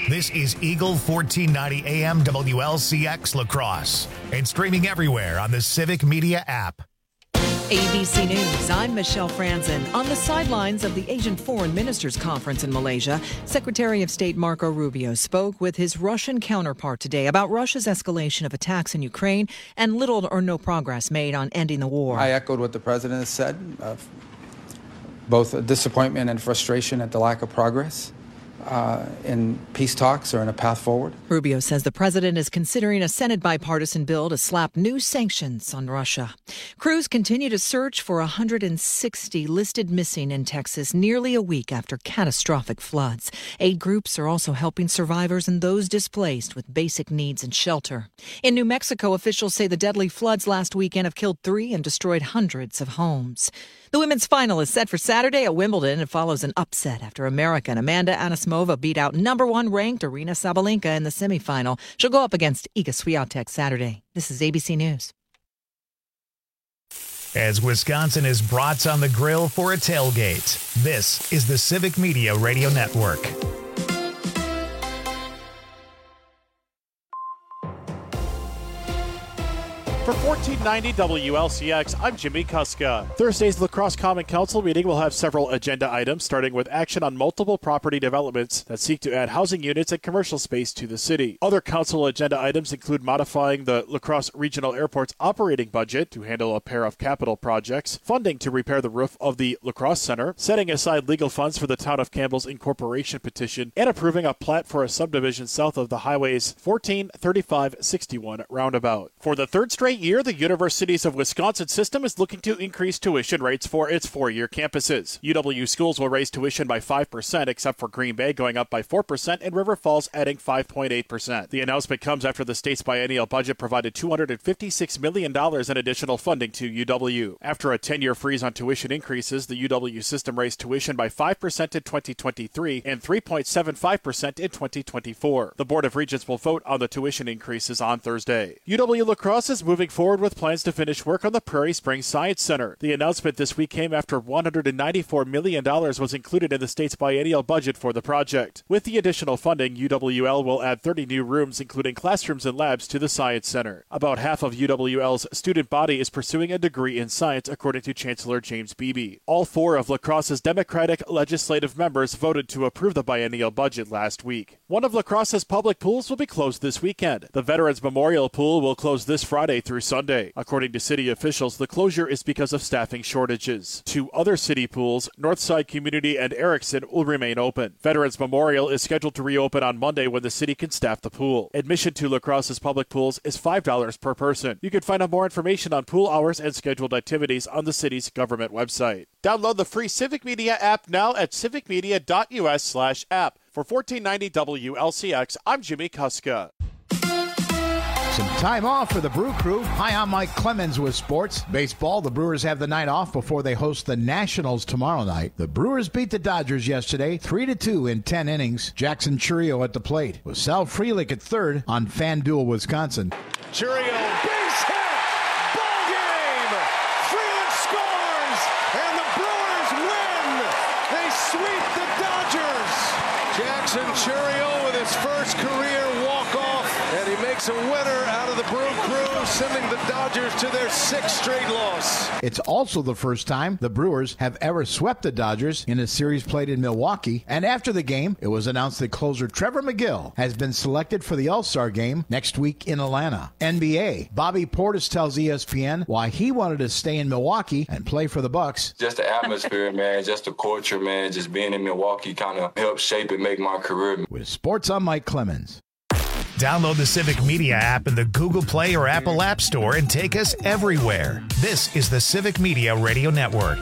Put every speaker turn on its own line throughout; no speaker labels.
This is Eagle 1490 AM WLCX La Crosse and streaming everywhere on the Civic Media app.
ABC News, I'm Michelle Franzen. On the sidelines of the Asian Foreign Ministers Conference in Malaysia, Secretary of State Marco Rubio spoke with his Russian counterpart today about Russia's escalation of attacks in Ukraine and little or no progress made on ending the war.
I echoed what the president has said, both disappointment and frustration at the lack of progress in peace talks or in a path forward.
Rubio says the president is considering a Senate bipartisan bill to slap new sanctions on Russia. Crews continue to search for 160 listed missing in Texas nearly a week after catastrophic floods. Aid groups are also helping survivors and those displaced with basic needs and shelter. In New Mexico, officials say the deadly floods last weekend have killed 3 and destroyed hundreds of homes. The women's final is set for Saturday at Wimbledon and follows an upset after American Amanda Anisimova beat out number 1 ranked Aryna Sabalenka in the semifinal. She'll go up against Iga Swiatek Saturday. This is ABC News.
As Wisconsin is brats on the grill for a tailgate, this is the Civic Media Radio Network.
For 1490 WLCX, I'm Jimmy Kuska. Thursday's La Crosse Common Council meeting will have several agenda items, starting with action on multiple property developments that seek to add housing units and commercial space to the city. Other council agenda items include modifying the La Crosse Regional Airport's operating budget to handle a pair of capital projects, funding to repair the roof of the La Crosse Center, setting aside legal funds for the Town of Campbell's incorporation petition, and approving a plat for a subdivision south of the highway's 143561 roundabout. For the third straight year, the Universities of Wisconsin system is looking to increase tuition rates for its 4-year campuses. UW schools will raise tuition by 5%, except for Green Bay going up by 4% and River Falls adding 5.8%. The announcement comes after the state's biennial budget provided $256 million in additional funding to UW. After a 10-year freeze on tuition increases, the UW system raised tuition by 5% in 2023 and 3.75% in 2024. The Board of Regents will vote on the tuition increases on Thursday. UW La Crosse is moving forward with plans to finish work on the Prairie Springs Science Center. The announcement this week came after $194 million was included in the state's biennial budget for the project. With the additional funding, UWL will add 30 new rooms, including classrooms and labs, to the Science Center. About half of UWL's student body is pursuing a degree in science, according to Chancellor James Beebe. All 4 of La Crosse's Democratic legislative members voted to approve the biennial budget last week. One of La Crosse's public pools will be closed this weekend. The Veterans Memorial Pool will close this Friday through Sunday. According to city officials, the closure is because of staffing shortages. 2 other city pools, Northside Community and Erickson, will remain open. Veterans Memorial is scheduled to reopen on Monday when the city can staff the pool. Admission to La Crosse's public pools is $5 per person. You can find out more information on pool hours and scheduled activities on the city's government website. Download the free Civic Media app now at civicmedia.us/app. For 1490 WLCX, I'm Jimmy Kuska.
Some time off for the Brew Crew. Hi, I'm Mike Clemens with sports. Baseball, the Brewers have the night off before they host the Nationals tomorrow night. The Brewers beat the Dodgers yesterday, 3-2 in 10 innings. Jackson Churio at the plate, with Sal Frelick at third on FanDuel, Wisconsin.
Churio, base hit, ball game. Frelick scores, and the Brewers win. They sweep the Dodgers. Jackson Churio with his first career walk-off, and he makes a winner out of the Brew Crew, sending the Dodgers to their 6th straight loss.
It's also the first time the Brewers have ever swept the Dodgers in a series played in Milwaukee. And after the game, it was announced that closer Trevor McGill has been selected for the All-Star game next week in Atlanta. NBA, Bobby Portis tells ESPN why he wanted to stay in Milwaukee and play for the Bucks.
Just the atmosphere, man, just the culture, man, just being in Milwaukee kind of helped shape and make my career.
With sports, I'm Mike Clemens.
Download the Civic Media app in the Google Play or Apple App Store and take us everywhere. This is the Civic Media Radio Network.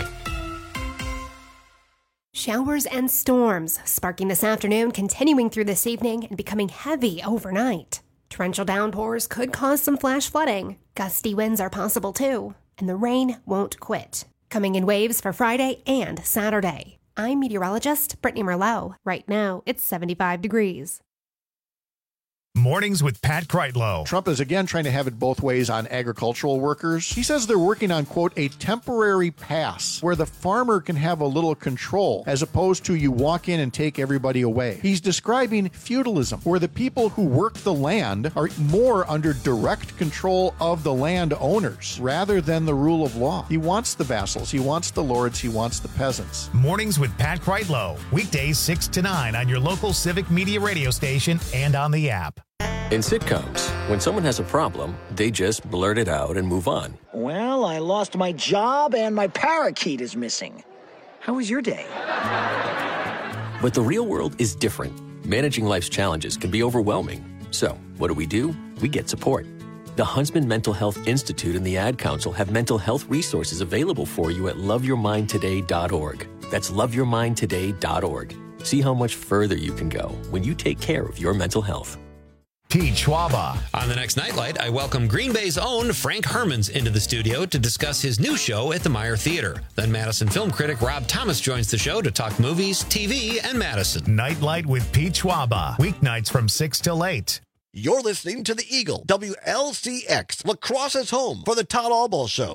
Showers and storms sparking this afternoon, continuing through this evening, and becoming heavy overnight. Torrential downpours could cause some flash flooding. Gusty winds are possible too, and the rain won't quit. Coming in waves for Friday and Saturday. I'm meteorologist Brittany Merlot. Right now, it's 75 degrees.
Mornings with Pat Kreitlow.
Trump is again trying to have it both ways on agricultural workers. He says they're working on, quote, a temporary pass where the farmer can have a little control as opposed to you walk in and take everybody away. He's describing feudalism, where the people who work the land are more under direct control of the land owners rather than the rule of law. He wants the vassals, he wants the lords, he wants the peasants.
Mornings with Pat Kreitlow. Weekdays 6 to 9 on your local Civic Media radio station and on the app.
In sitcoms, when someone has a problem, they just blurt it out and move on.
Well, I lost my job and my parakeet is missing. How was your day?
But the real world is different. Managing life's challenges can be overwhelming. So, what do? We get support. The Huntsman Mental Health Institute and the Ad Council have mental health resources available for you at loveyourmindtoday.org. That's loveyourmindtoday.org. See how much further you can go when you take care of your mental health.
Pete Schwaba.
On the next Nightlight, I welcome Green Bay's own Frank Hermans into the studio to discuss his new show at the Meyer Theater. Then Madison film critic Rob Thomas joins the show to talk movies, TV, and Madison.
Nightlight with Pete Schwaba. Weeknights from 6 till 8.
You're listening to the Eagle, WLCX, Lacrosse's home for the Todd Albaugh Show.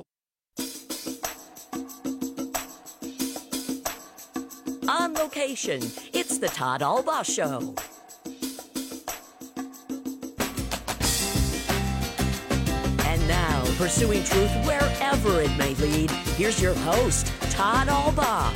On location, it's the Todd Albaugh Show. And now, pursuing truth wherever it may lead, here's your host, Todd Albaugh.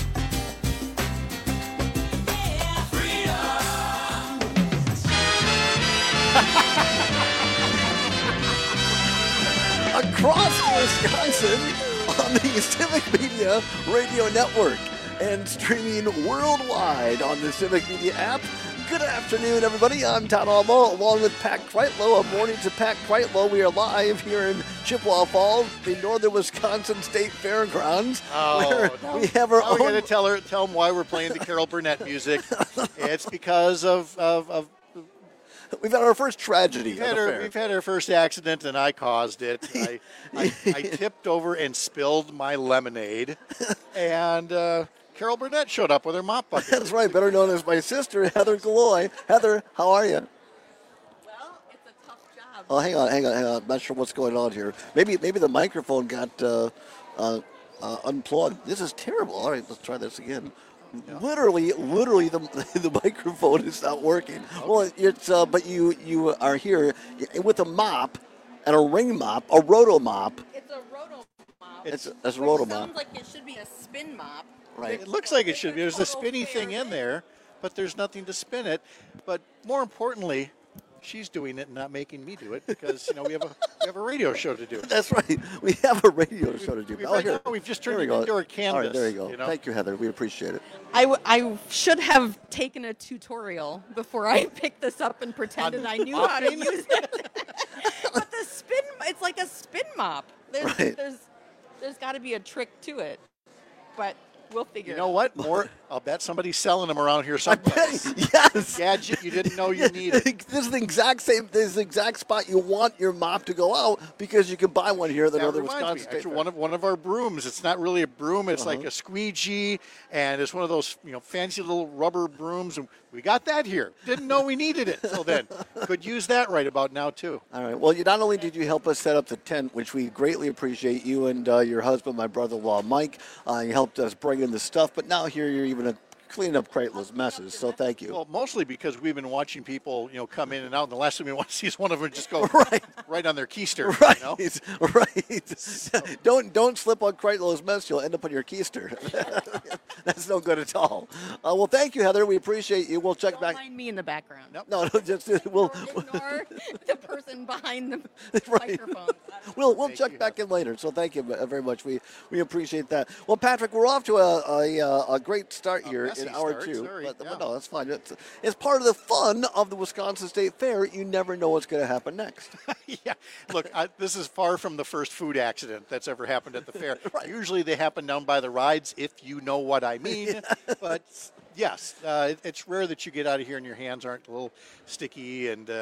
Across Wisconsin on the Civic Media Radio Network and streaming worldwide on the Civic Media app. Good afternoon, everybody. I'm Todd Albaugh, along with Pat Kreitlow. A morning to Pat Kreitlow. We are live here in Chippewa Falls, the northern Wisconsin State Fairgrounds. We have our own.
We got to tell them why we're playing the Carol Burnett music. It's because of
we've had our first tragedy.
We've had our first accident, and I caused it. I tipped over and spilled my lemonade, and Carol Burnett showed up with her mop bucket.
That's right, better known as my sister, Heather Galloy. Heather, how are you?
Well, it's a tough job.
Oh, hang on. I'm not sure what's going on here. Maybe the microphone got unplugged. This is terrible. All right, let's try this again. Yeah. Literally, the microphone is not working. Okay. Well, it's but you are here with a mop and a ring mop, a roto mop.
It's a roto mop.
It's a roto mop.
Sounds like it should be a spin mop.
Right.
It looks like it should be. There's a spinny thing in there, but there's nothing to spin it. But more importantly, she's doing it and not making me do it because we have a radio show to do.
That's right. We have a radio show to do.
We've just turned it into a canvas.
All right, there you go. Thank you, Heather. We appreciate it.
I should have taken a tutorial before I picked this up and pretended I knew how to use it. But the spin, it's like a spin mop. There's got to be a trick to it. But we'll figure it out.
You know what? I'll bet somebody's selling them around here someplace.
Yes.
Gadget you didn't know you needed.
This is the exact spot you want your mop to go out because you can buy one here at the Northern Wisconsin State.
Actually, one of our brooms. It's not really a broom. It's like a squeegee, and it's one of those fancy little rubber brooms. And we got that here. Didn't know we needed it till then. Could use that right about now too.
All right. Well, not only did you help us set up the tent, which we greatly appreciate, you and your husband, my brother-in-law Mike, you helped us bring in the stuff. But now here you're even cleaning up Kreitlow's messes, so thank you.
Well, mostly because we've been watching people, come in and out, and the last thing we want to see is one of them just go right on their keister.
Right, right. So. Don't slip on Kreitlow's mess; you'll end up on your keister. That's no good at all. Well, thank you, Heather. We appreciate you. We'll check back.
Don't mind me in the background.
Nope. No, just we'll
ignore the person behind the microphone.
We'll check back in later. So thank you very much. We appreciate that. Well, Patrick, we're off to a great start here. In hour two, but no, that's fine. It's part of the fun of the Wisconsin State Fair. You never know what's going to happen next.
Yeah, look, this is far from the first food accident that's ever happened at the fair. Right. Usually they happen down by the rides, if you know what I mean. Yeah. But yes, it's rare that you get out of here and your hands aren't a little sticky, and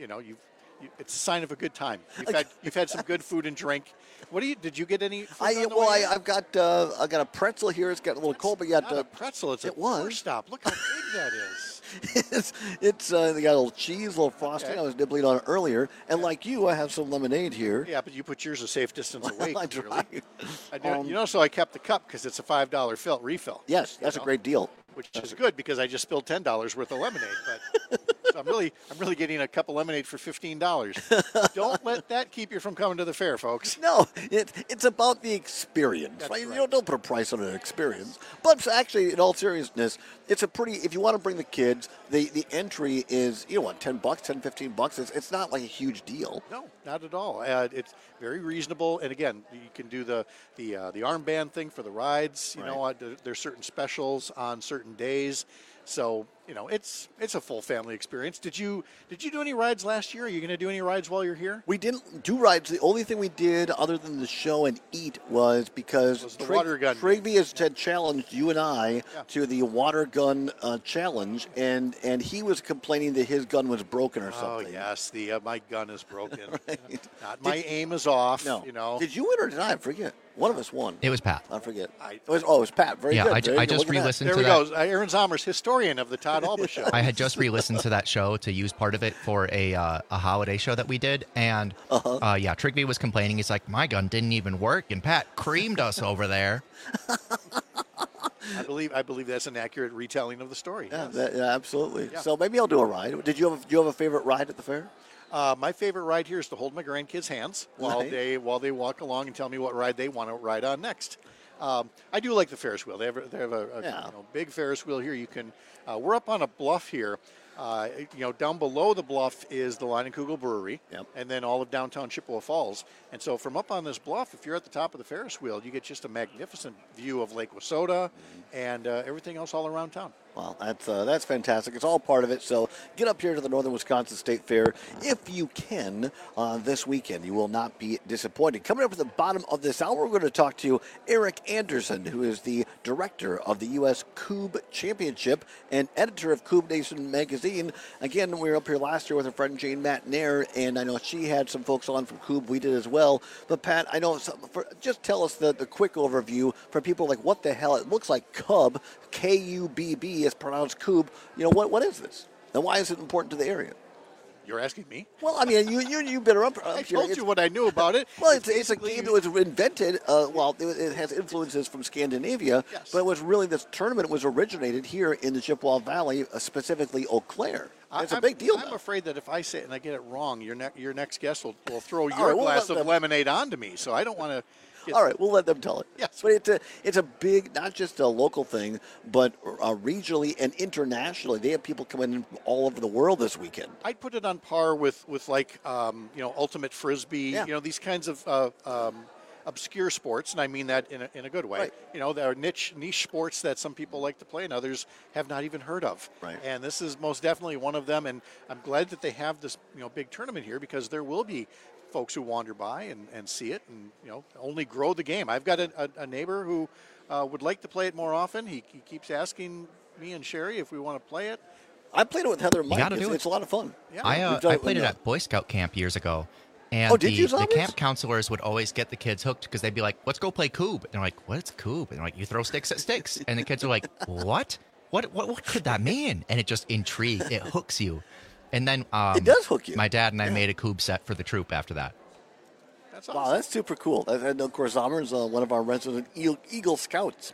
it's a sign of a good time. You've had some good food and drink. Did you get any food
I've got a pretzel here. It's got a little cold, but yet
not a pretzel. It's a first stop. Look how big that is.
It's they got a little cheese, a little frosting. Okay. I was nibbling on it earlier, and like you, I have some lemonade here.
Yeah, but you put yours a safe distance away.
I
do. So I kept the cup because it's a $5 refill.
Yes, that's a great deal.
Which is good because I just spilled $10 worth of lemonade. But so I'm really getting a cup of lemonade for $15. Don't let that keep you from coming to the fair, folks.
No, it's about the experience. Right? You don't put a price on an experience. But actually, in all seriousness, it's a pretty. If you want to bring the kids, the entry is $10, $10, $15. It's not like a huge deal.
No, not at all. It's very reasonable. And again, you can do the armband thing for the rides. You know, there's certain specials on certain days. So, it's a full family experience. Did you do any rides last year? Are you going to do any rides while you're here?
We didn't do rides. The only thing we did other than the show and eat was because
water gun.
Trigby had challenged you and I to the water gun challenge, and he was complaining that his gun was broken or something.
Oh, yes. My gun is broken. My aim is off.
No. Did you win or did I? Forget. One of us won.
It was Pat.
I forget. It was Pat. Very good.
I just re-listened to that.
There we go. Aaron Zomer's historian of the Todd Alba show.
I had just re-listened to that show to use part of it for a holiday show that we did. And, Trigby was complaining. He's like, my gun didn't even work. And Pat creamed us over there.
I believe that's an accurate retelling of the story.
Yeah, absolutely. Yeah. So maybe I'll do a ride. Do you have a favorite ride at the fair?
My favorite ride here is to hold my grandkids' hands while they walk along and tell me what ride they want to ride on next. I do like the Ferris wheel. They have a big Ferris wheel here. You can. We're up on a bluff here. Down below the bluff is the Leinenkugel Brewery, and then all of downtown Chippewa Falls. And so from up on this bluff, if you're at the top of the Ferris wheel, you get just a magnificent view of Lake Wissota and everything else all around town.
Well, that's fantastic. It's all part of it. So get up here to the Northern Wisconsin State Fair if you can this weekend. You will not be disappointed. Coming up at the bottom of this hour, we're going to talk to Eric Anderson, who is the director of the U.S. Coob Championship and editor of Coob Nation magazine. Again, we were up here last year with our friend Jane Matnair, and I know she had some folks on from Coob. We did as well. But Pat, I know just tell us the quick overview for people like what the hell it looks like. Cub, K-U-B-B. Is pronounced Coob. What is this? And why is it important to the area?
You're asking me?
Well, I mean, you've been up
I
here.
told you what I knew about it.
Well, it's a game that was invented. It has influences from Scandinavia, but it was really this tournament was originated here in the Chippewa Valley, specifically Eau Claire. It's a big deal.
I'm afraid that if I say it and I get it wrong, your next guest will throw your glass of lemonade onto me. So I don't want to.
All right, we'll let them tell it.
Yes.
But it's a big, not just a local thing, but regionally and internationally. They have people coming in from all over the world this weekend.
I'd put it on par with like, ultimate frisbee, these kinds of obscure sports, and I mean that in a good way. Right. There are niche sports that some people like to play and others have not even heard of.
Right.
And this is most definitely one of them, and I'm glad that they have this big tournament here because there will be folks who wander by and see it and only grow the game. I've got a neighbor who would like to play it more often. He keeps asking me and Sherry if we want to play it.
I played it with Heather and Mike. It's a lot of fun.
Yeah. I played it at Boy Scout camp years ago. And the camp counselors would always get the kids hooked because they'd be like, let's go play Coob. And they're like, what's Coob? And they're like, you throw sticks at sticks. And the kids are like, what? What could that mean? And it just intrigues. It hooks you. And then
it does hook you.
My dad and I made a Coob set for the troop after that.
That's awesome.
Wow, that's super cool. And of course, Zomer's one of our resident Eagle Scouts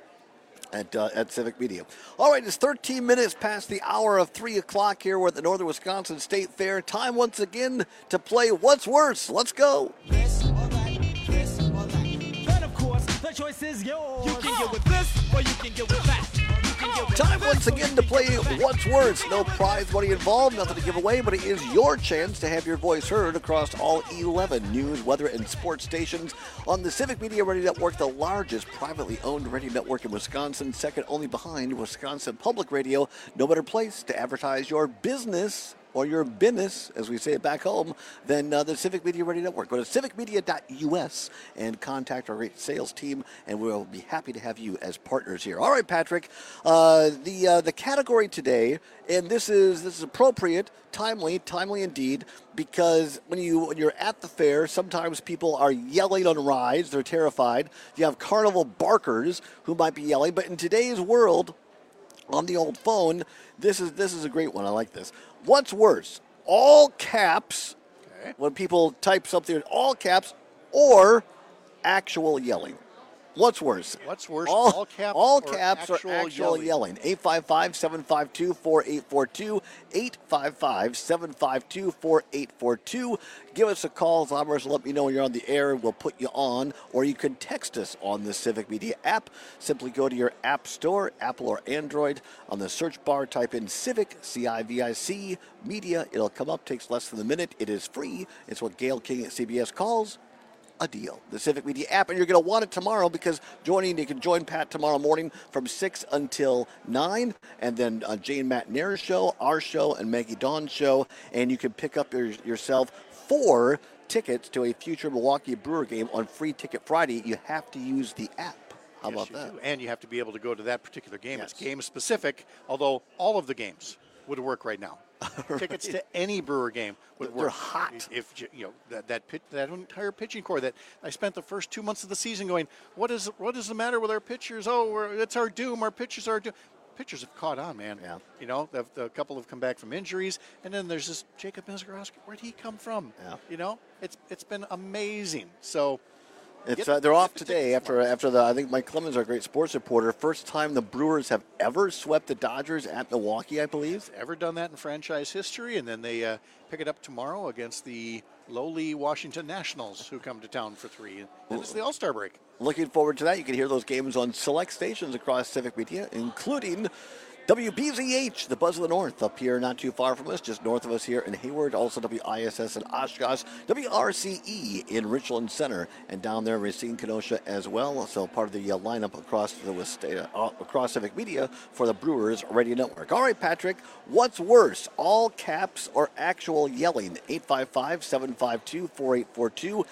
at Civic Media. All right, it's 13 minutes past the hour of 3 o'clock here. We're at the Northern Wisconsin State Fair. Time once again to play What's Worse. Let's go.
This or that, this or that. But of course, the choice is yours. You can get with this or you can get with that.
Time once again to play What's Worse. No prize money involved, nothing to give away, but it is your chance to have your voice heard across all 11 news, weather, and sports stations on the Civic Media Radio Network, the largest privately owned radio network in Wisconsin, second only behind Wisconsin Public Radio. No better place to advertise your business or your business, as we say it back home, than the Civic Media Radio Network. Go to civicmedia.us and contact our great sales team, and we'll be happy to have you as partners here. All right, Patrick, the category today, and this is appropriate, timely indeed, because when you're at the fair, sometimes people are yelling on rides. They're terrified. You have carnival barkers who might be yelling, but in today's world, on the old phone. This is a great one. I like this. What's worse, all caps when people type something in all caps, or actual yelling? What's worse?
What's worse, all caps
or actual yelling? 855-752-4842, 855-752-4842. Give us a call, Zombers, let me know when you're on the air. We'll put you on, or you can text us on the Civic Media app. Simply go to your app store, Apple or Android. On the search bar, type in Civic, C-I-V-I-C, Media. It'll come up, takes less than a minute. It is free. It's what Gail King at CBS calls a deal. The Civic Media app, and you're going to want it tomorrow because you can join Pat tomorrow morning from 6 until 9, and then Jane Matt Nair's show, our show, and Maggie Dawn's show, and you can pick up yourself 4 tickets to a future Milwaukee Brewer game on Free Ticket Friday. You have to use the app. How about that?
And you have to be able to go to that particular game. Yes. It's game specific, although all of the games would work right now. Tickets to any Brewer game would work.
They're hot.
If that entire pitching core that I spent the first 2 months of the season going, what is the matter with our pitchers? Oh, it's our doom. Our pitchers are doom. Pitchers have caught on, man. Yeah. A couple have come back from injuries, and then there's this Jacob Mizorowski. Where'd he come from? Yeah. It's been amazing. So.
They're off today after I think Mike Clemens, our great sports reporter, first time the Brewers have ever swept the Dodgers at Milwaukee, I believe.
Ever done that in franchise history, and then they pick it up tomorrow against the lowly Washington Nationals, who come to town for 3. And it's the All-Star break.
Looking forward to that. You can hear those games on select stations across Civic Media, including WBZH, the Buzz of the North, up here not too far from us, just north of us here in Hayward. Also WISS in Oshkosh, WRCE in Richland Center, and down there Racine, Kenosha as well. So part of the lineup across Civic Media for the Brewers Radio Network. All right, Patrick, what's worse, all caps or actual yelling? 855-752-4842,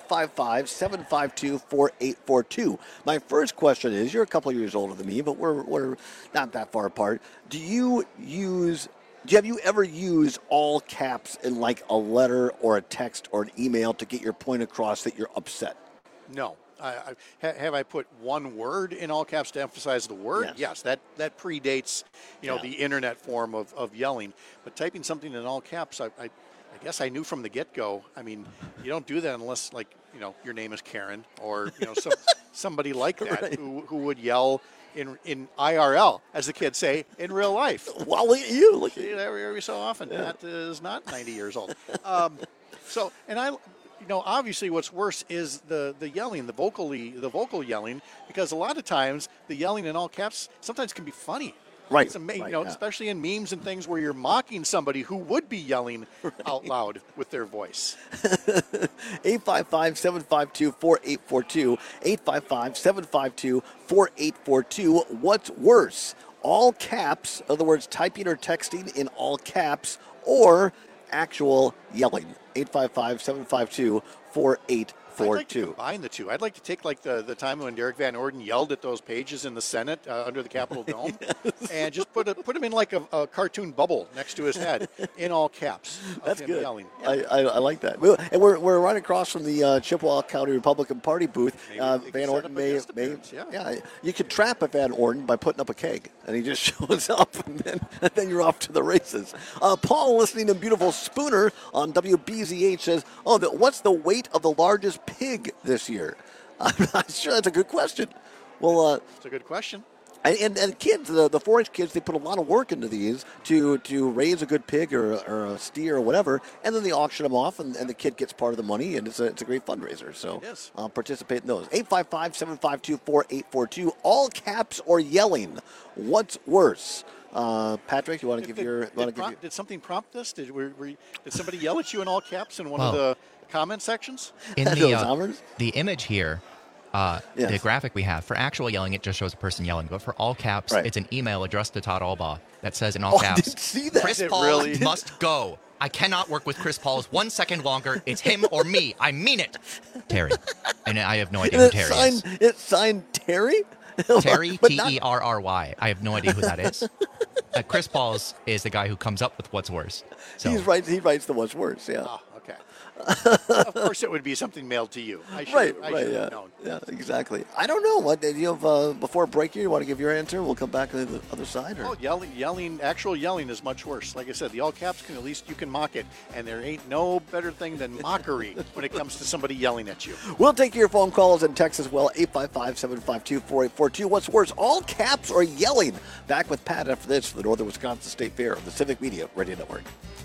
855-752-4842. My first question is, you're a couple of years older than me, but we're not that far apart. Have you ever used all caps in like a letter or a text or an email to get your point across that you're upset?
No. Have I put one word in all caps to emphasize the word? Yes, that predates the internet form of yelling. But typing something in all caps, I guess I knew from the get-go. I mean, you don't do that unless your name is Karen or somebody like that right. who would yell in IRL, as the kids say, in real life.
Well, look at you.
Every so often. Yeah. That is not 90 years old. Obviously what's worse is the yelling, the vocal yelling, because a lot of times the yelling in all caps sometimes can be funny.
Right.
It's amazing, especially in memes and things where you're mocking somebody who would be yelling out loud with their voice.
855-752-4842, 855-752-4842. What's worse, all caps, in other words, typing or texting in all caps, or actual yelling? 855-752-4842.
I'd like to combine the two. I'd like to take the time when Derek Van Orden yelled at those pages in the Senate under the Capitol Dome, and just put him in like a cartoon bubble next to his head in all caps.
That's good.
Yelling.
I like that. And we're right across from the Chippewa County Republican Party booth. Van Orden may you could trap a Van Orden by putting up a keg, and he just shows up, and then you're off to the races. Paul, listening to beautiful Spooner on WBZH, says, what's the weight of the largest pig this year? I'm not sure. That's a good question. Well,
it's a good question.
And kids, the 4-H kids, they put a lot of work into these to raise a good pig or a steer or whatever, and then they auction them off, and the kid gets part of the money, and it's a great fundraiser. So participate in those. 855-752-4842. All caps or yelling. What's worse? Patrick, you want to give your?
Did something prompt this? Did somebody yell at you in all caps in one of the comment sections?
In the image here, the graphic we have, for actual yelling, it just shows a person yelling. But for all caps, it's an email addressed to Todd Albaugh that says in all caps,
I didn't see that.
Chris Paul must go. I cannot work with Chris Paul 1 second longer. It's him or me. I mean it. Terry. And I have no idea who Terry is.
It's signed Terry?
Terry, Terry. I have no idea who that is. Chris Paul is the guy who comes up with what's worse. So.
He writes the what's worse, yeah.
Okay. Of course, it would be something mailed to you. I should have known.
Yeah, exactly. I don't know. What did you have before break here? You want to give your answer? We'll come back to the other side. Or?
Oh, yelling. Actual yelling is much worse. Like I said, the all caps at least you can mock it, and there ain't no better thing than mockery when it comes to somebody yelling at you.
We'll take your phone calls and texts as well. 855-752-4842. What's worse, all caps or yelling? Back with Pat after this for the Northern Wisconsin State Fair of the Civic Media Radio Network.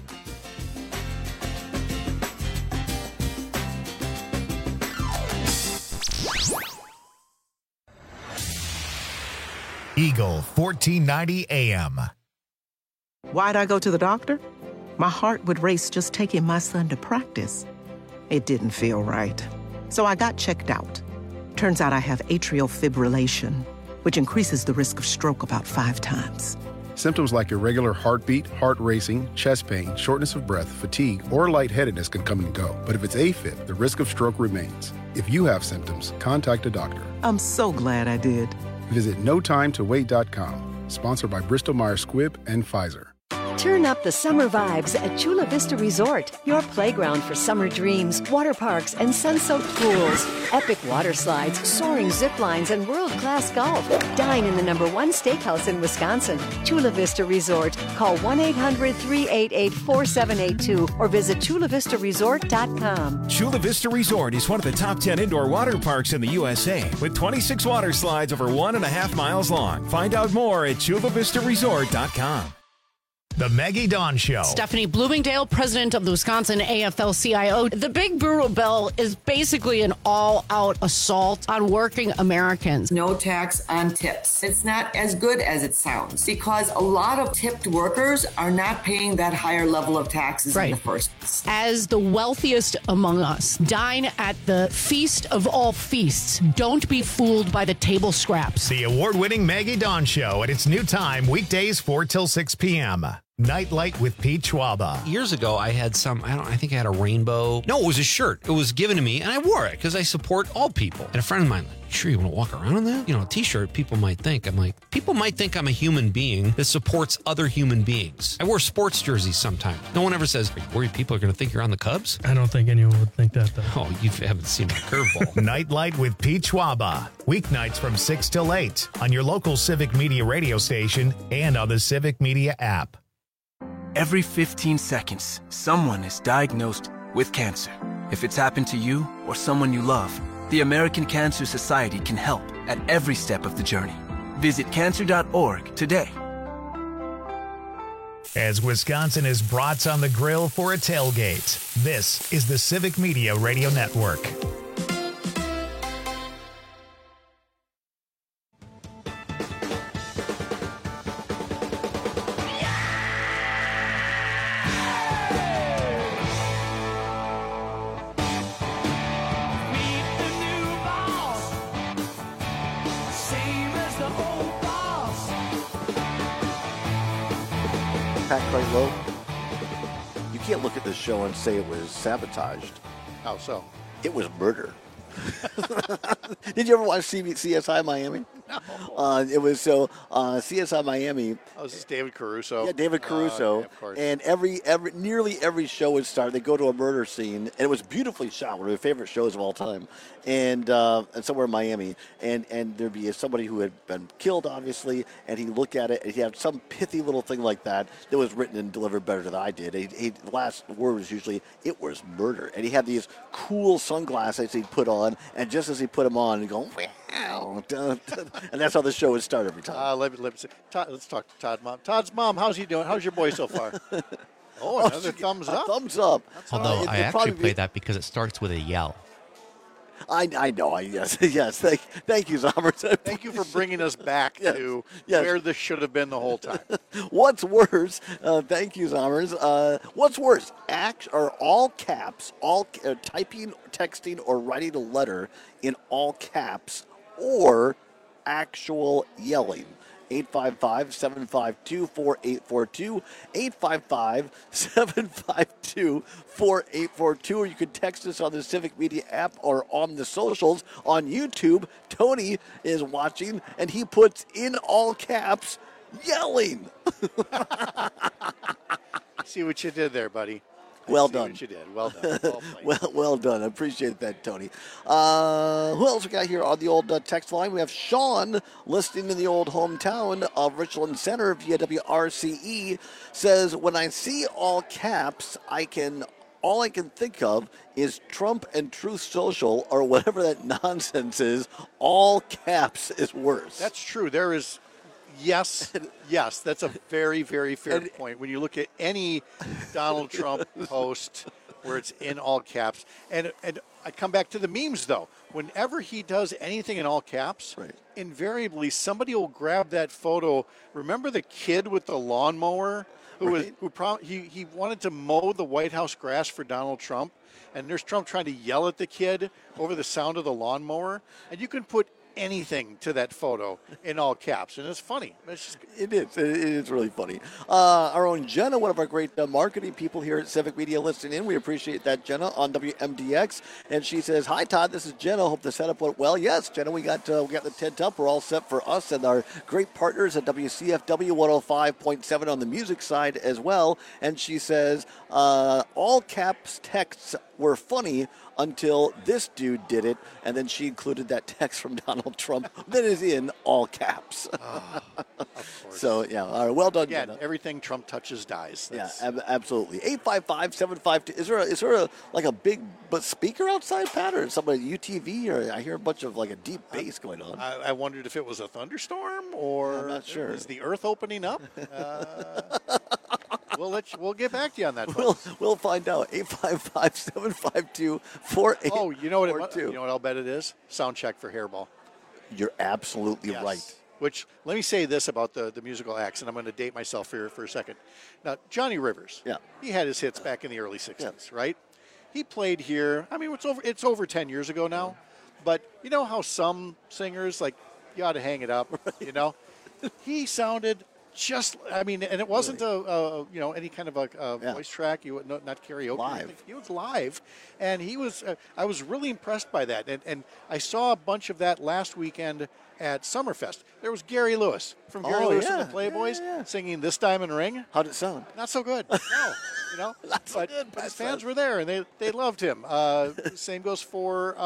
Eagle 1490 AM.
Why'd I go to the doctor? My heart would race just taking my son to practice. It didn't feel right. So I got checked out. Turns out I have atrial fibrillation, which increases the risk of stroke about 5 times.
Symptoms like irregular heartbeat, heart racing, chest pain, shortness of breath, fatigue, or lightheadedness can come and go. But if it's AFib, the risk of stroke remains. If you have symptoms, contact a doctor.
I'm so glad I did.
Visit NoTimeToWait.com. Sponsored by Bristol-Myers Squibb and Pfizer.
Turn up the summer vibes at Chula Vista Resort, your playground for summer dreams, water parks, and sun-soaked pools. Epic water slides, soaring zip lines, and world-class golf. Dine in the #1 steakhouse in Wisconsin. Chula Vista Resort. Call 1-800-388-4782 or visit chulavistaresort.com.
Chula Vista Resort is one of the top 10 indoor water parks in the USA with 26 water slides over 1.5 miles long. Find out more at chulavistaresort.com.
The Maggie Dawn Show.
Stephanie Bloomingdale, president of the Wisconsin AFL-CIO. The Big Brutal Bill is basically an all-out assault on working Americans.
No tax on tips. It's not as good as it sounds because a lot of tipped workers are not paying that higher level of taxes in the first place.
As the wealthiest among us, dine at the feast of all feasts. Don't be fooled by the table scraps.
The award-winning Maggie Dawn Show at its new time, weekdays 4 till 6 p.m. Nightlight with Pete Schwaba.
Years ago, I had I think I had a rainbow. No, it was a shirt. It was given to me, and I wore it because I support all people. And a friend of mine, sure you want to walk around in that? You know, a t-shirt, people might think I'm a human being that supports other human beings. I wear sports jerseys sometimes. No one ever says, are you worried people are going to think you're on the Cubs?
I don't think anyone would think that, though.
Oh, you haven't seen my curveball.
Nightlight with Pete Schwaba. Weeknights from 6 till 8 on your local Civic Media radio station and on the Civic Media app.
Every 15 seconds, someone is diagnosed with cancer. If it's happened to you or someone you love, the American Cancer Society can help at every step of the journey. Visit cancer.org today.
As Wisconsin is brats on the grill for a tailgate, this is the Civic Media Radio Network.
You can't look at this show and say it was sabotaged.
How so?
It was murder. Did you ever watch CSI Miami?
No.
It was CSI Miami.
Oh, this is David Caruso.
Yeah, David Caruso.
Yeah, of course.
And nearly every show would start. They go to a murder scene, and it was beautifully shot. One of my favorite shows of all time. And somewhere in Miami, and there'd be somebody who had been killed, obviously, and he'd look at it, and he had some pithy little thing like that was written and delivered better than I did. The last word was usually, it was murder. And he had these cool sunglasses he'd put on, and just as he put them on, he'd go, wow. And that's how the show would start every time.
Let's talk to Todd's mom. Todd's mom, how's he doing? How's your boy so far? Oh, another thumbs up.
Thumbs up.
Although I actually play that because it starts with a yell.
I know. Yes. Thank you, Zommers.
Thank you for bringing us back to where this should have been the whole time.
What's worse? Thank you, Zommers. What's worse? All caps, typing, texting, or writing a letter in all caps, or actual yelling? 855-752-4842, 855-752-4842, or you can text us on the Civic Media app or on the socials. On YouTube, Tony is watching, and he puts in all caps, yelling.
See what you did there, buddy.
Well
see
done.
What you did. Well done.
well done. I appreciate that, Tony. Who else we got here on the old text line? We have Sean listening in the old hometown of Richland Center via WRCE. Says, when I see all caps, all I can think of is Trump and Truth Social or whatever that nonsense is. All caps is worse.
That's true. There is, yes, that's a very, very fair point. When you look at any Donald Trump post where it's in all caps, and I come back to the memes, though. Whenever he does anything in all caps, invariably somebody will grab that photo. Remember the kid with the lawnmower? He wanted to mow the White House grass for Donald Trump, and there's Trump trying to yell at the kid over the sound of the lawnmower, and you can put anything to that photo in all caps, and it's funny.
It is really funny. Our own Jenna, one of our great marketing people here at Civic Media, listening in. We appreciate that, Jenna, on WMDX. And she says, "Hi, Todd. This is Jenna. Hope the setup went well." Yes, Jenna, we got the tent up. We're all set for us and our great partners at WCFW 105.7 on the music side as well. And she says, all caps texts were funny until this dude did it, and then she included that text from Donald Trump that is in all caps.
Of course.
So, yeah, all right, well done,
Again,
Jenna.
everything Trump touches dies.
Absolutely. 855-752. Is there a big speaker outside, Pat, or somebody UTV, or I hear a bunch of a deep bass going on.
I wondered if it was a thunderstorm or
I'm not sure.
Is the earth opening up? We'll get back to you on that.
We'll find out. 855-752-4842.
Oh, you know what I'll bet it is? Sound check for Hairball.
You're absolutely right.
Which, let me say this about the musical acts, and I'm going to date myself here for a second. Now, Johnny Rivers, he had his hits back in the early 60s, right? He played here, I mean, it's over 10 years ago now, but you know how some singers, you ought to hang it up, you know? He sounded just, and it wasn't any kind of a voice track, not karaoke.
Live.
He was live, and I was really impressed by that, and I saw a bunch of that last weekend at Summerfest. There was Gary Lewis from Gary Lewis and the Playboys singing "This Diamond Ring."
How'd it sound?
Not so good. No, but his fans were there and they loved him. Same goes for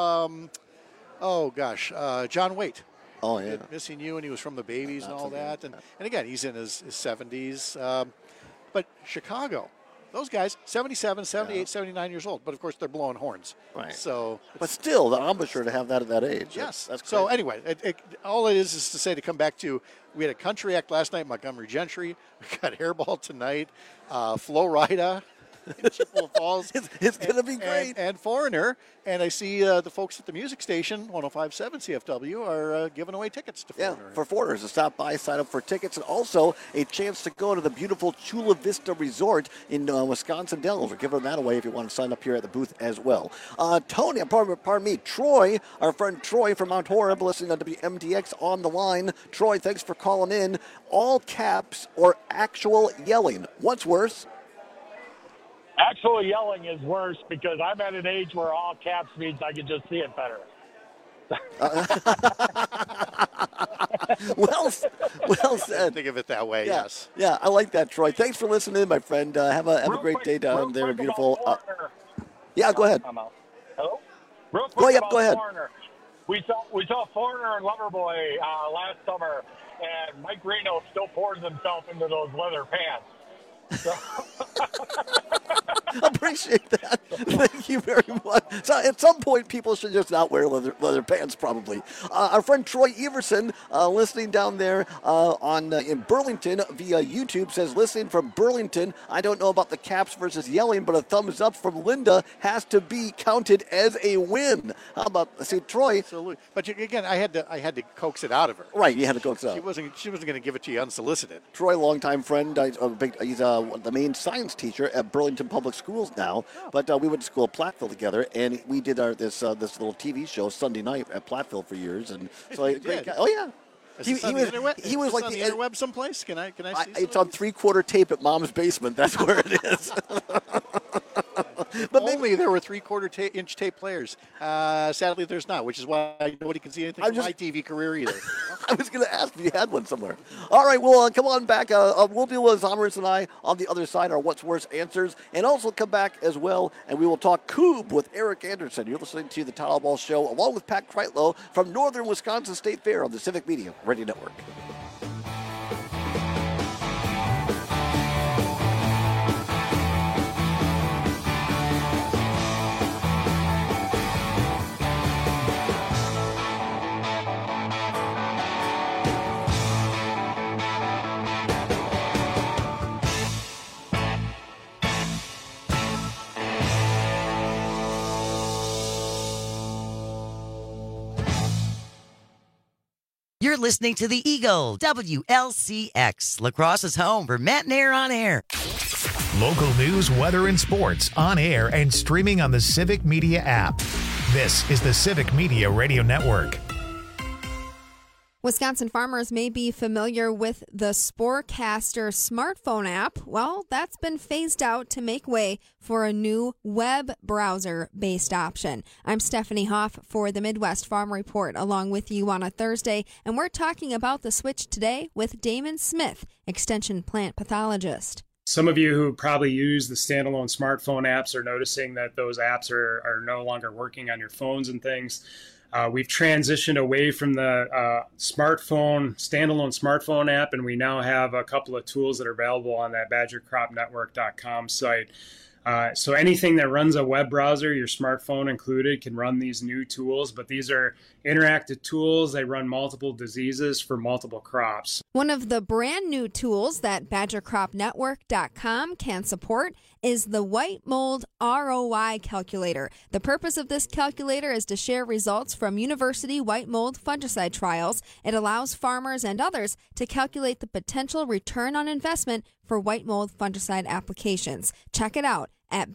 John Waite.
Oh yeah,
Missing You, and he was from the Babies and all that. And again, he's in his 70s. But Chicago, those guys, 77, 78, 79 years old. But of course, they're blowing horns.
Right.
So,
but still, the embouchure to have that at that age.
Yes.
That's
so anyway, all it is to say, to come back to, we had a country act last night, Montgomery Gentry. We got Hairball tonight, Flo Rida in Chippewa Falls.
It's going to be great.
And Foreigner. And I see the folks at the music station, 105.7 CFW, are giving away tickets to Foreigner.
Yeah, for foreigners to stop by, sign up for tickets, and also a chance to go to the beautiful Chula Vista Resort in Wisconsin Dells. We're giving that away if you want to sign up here at the booth as well. Tony, pardon me, Troy, our friend Troy from Mount Horeb, listening on WMDX on the line. Troy, thanks for calling in. All caps or actual yelling? What's worse?
Actual yelling is worse because I'm at an age where all caps means I can just see it better.
Well said.
Think of it that way, yes.
Yeah, I like that, Troy. Thanks for listening in, my friend. Have a great day down there in beautiful. Yeah, go ahead.
Hello? Real quick about
go ahead.
Foreigner. We saw Foreigner and Loverboy last summer, and Mike Reno still pours himself into those leather pants. So.
Appreciate that. Thank you very much. So at some point, people should just not wear leather pants, probably. Our friend Troy Everson, listening down there in Burlington via YouTube, says, listening from Burlington, I don't know about the caps versus yelling, but a thumbs up from Linda has to be counted as a win. How about, see, Troy?
Absolutely. But again, I had to coax it out of her.
Right, you had to coax it out.
She wasn't going to give it to you unsolicited.
Troy, longtime friend, he's the main science teacher at Burlington Public Schools now, but we went to school at Platteville together, and we did this little TV show Sunday night at Platteville for years, and so great guy. Oh yeah.
He was like on the interweb someplace. Can I see?
It's on 3/4 tape at Mom's basement. That's where it is.
But only there were 3/4 inch tape players. Sadly, there's not, which is why nobody can see anything from my TV career either.
I was going to ask if you had one somewhere. All right, well, come on back. We'll deal with Zomers and I on the other side, our What's Worse answers, and also come back as well, and we will talk Coob with Eric Anderson. You're listening to the Todd Ball Show, along with Pat Kreitlow from Northern Wisconsin State Fair on the Civic Media Radio Network.
You're listening to the Eagle, WLCX, Lacrosse's home for Matt and Air on Air.
Local news, weather, and sports on air and streaming on the Civic Media app. This is the Civic Media Radio Network.
Wisconsin farmers may be familiar with the Sporecaster smartphone app. Well, that's been phased out to make way for a new web browser-based option. I'm Stephanie Hoff for the Midwest Farm Report, along with you on a Thursday, and we're talking about the switch today with Damon Smith, Extension Plant Pathologist.
Some of you who probably use the standalone smartphone apps are noticing that those apps are no longer working on your phones and things. We've transitioned away from the standalone smartphone app, and we now have a couple of tools that are available on that BadgerCropNetwork.com site. So anything that runs a web browser, your smartphone included, can run these new tools, but these are interactive tools. They run multiple diseases for multiple crops.
One of the brand new tools that BadgerCropNetwork.com can support is the White Mold ROI Calculator. The purpose of this calculator is to share results from university white mold fungicide trials. It allows farmers and others to calculate the potential return on investment for white mold fungicide applications. Check it out at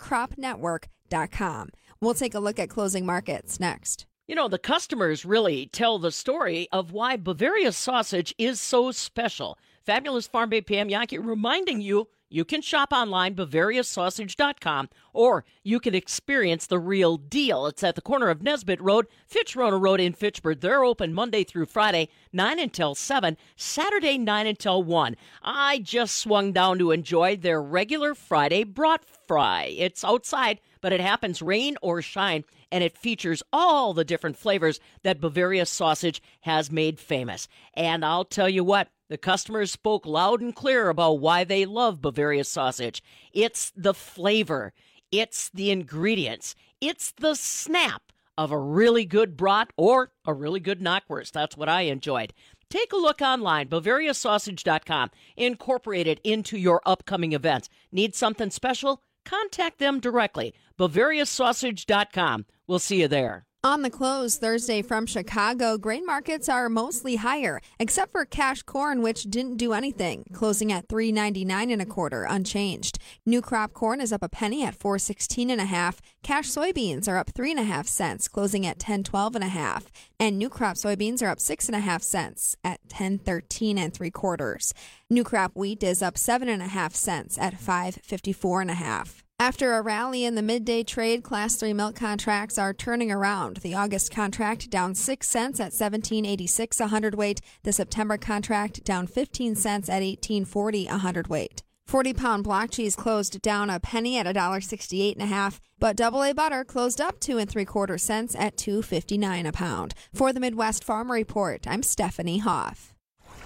BadgerCropNetwork.com. We'll take a look at closing markets next.
You know, the customers really tell the story of why Bavaria sausage is so special. Fabulous Farm Bay Pam Yankee reminding you can shop online, BavariaSausage.com, or you can experience the real deal. It's at the corner of Nesbitt Road, Fitch-Rona Road in Fitchburg. They're open Monday through Friday, 9 until 7, Saturday, 9 until 1. I just swung down to enjoy their regular Friday brat fry. It's outside, but it happens rain or shine, and it features all the different flavors that Bavaria sausage has made famous. And I'll tell you what, the customers spoke loud and clear about why they love Bavaria sausage. It's the flavor. It's the ingredients. It's the snap of a really good brat or a really good knockwurst. That's what I enjoyed. Take a look online, BavariaSausage.com. Incorporate it into your upcoming events. Need something special? Contact them directly. BavariaSausage.com. We'll see you there.
On the close Thursday from Chicago, grain markets are mostly higher, except for cash corn, which didn't do anything, closing at $3.99 1/4, unchanged. New crop corn is up a penny at $4.16 1/2. Cash soybeans are up 3.5 cents, closing at $10.12 1/2, and new crop soybeans are up 6.5 cents at $10.13 3/4. New crop wheat is up 7.5 cents at $5.54 1/2. After a rally in the midday trade, Class 3 milk contracts are turning around. The August contract down 6 cents at $17.86 a hundredweight. The September contract down 15 cents at $18.40 a hundredweight. 40-pound block cheese closed down a penny at $1.68 1/2, but AA butter closed up 2 3/4 cents at $2.59 a pound. For the Midwest Farm Report, I'm Stephanie Hoff.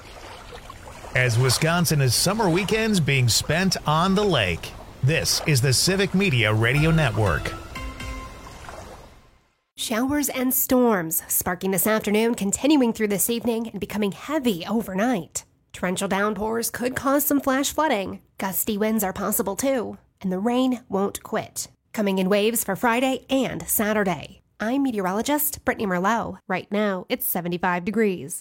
As Wisconsin is summer weekends being spent on the lake, this is the Civic Media Radio Network.
Showers and storms sparking this afternoon, continuing through this evening and becoming heavy overnight. Torrential downpours could cause some flash flooding. Gusty winds are possible too, and the rain won't quit. Coming in waves for Friday and Saturday. I'm meteorologist Brittany Merlot. Right now, it's 75 degrees.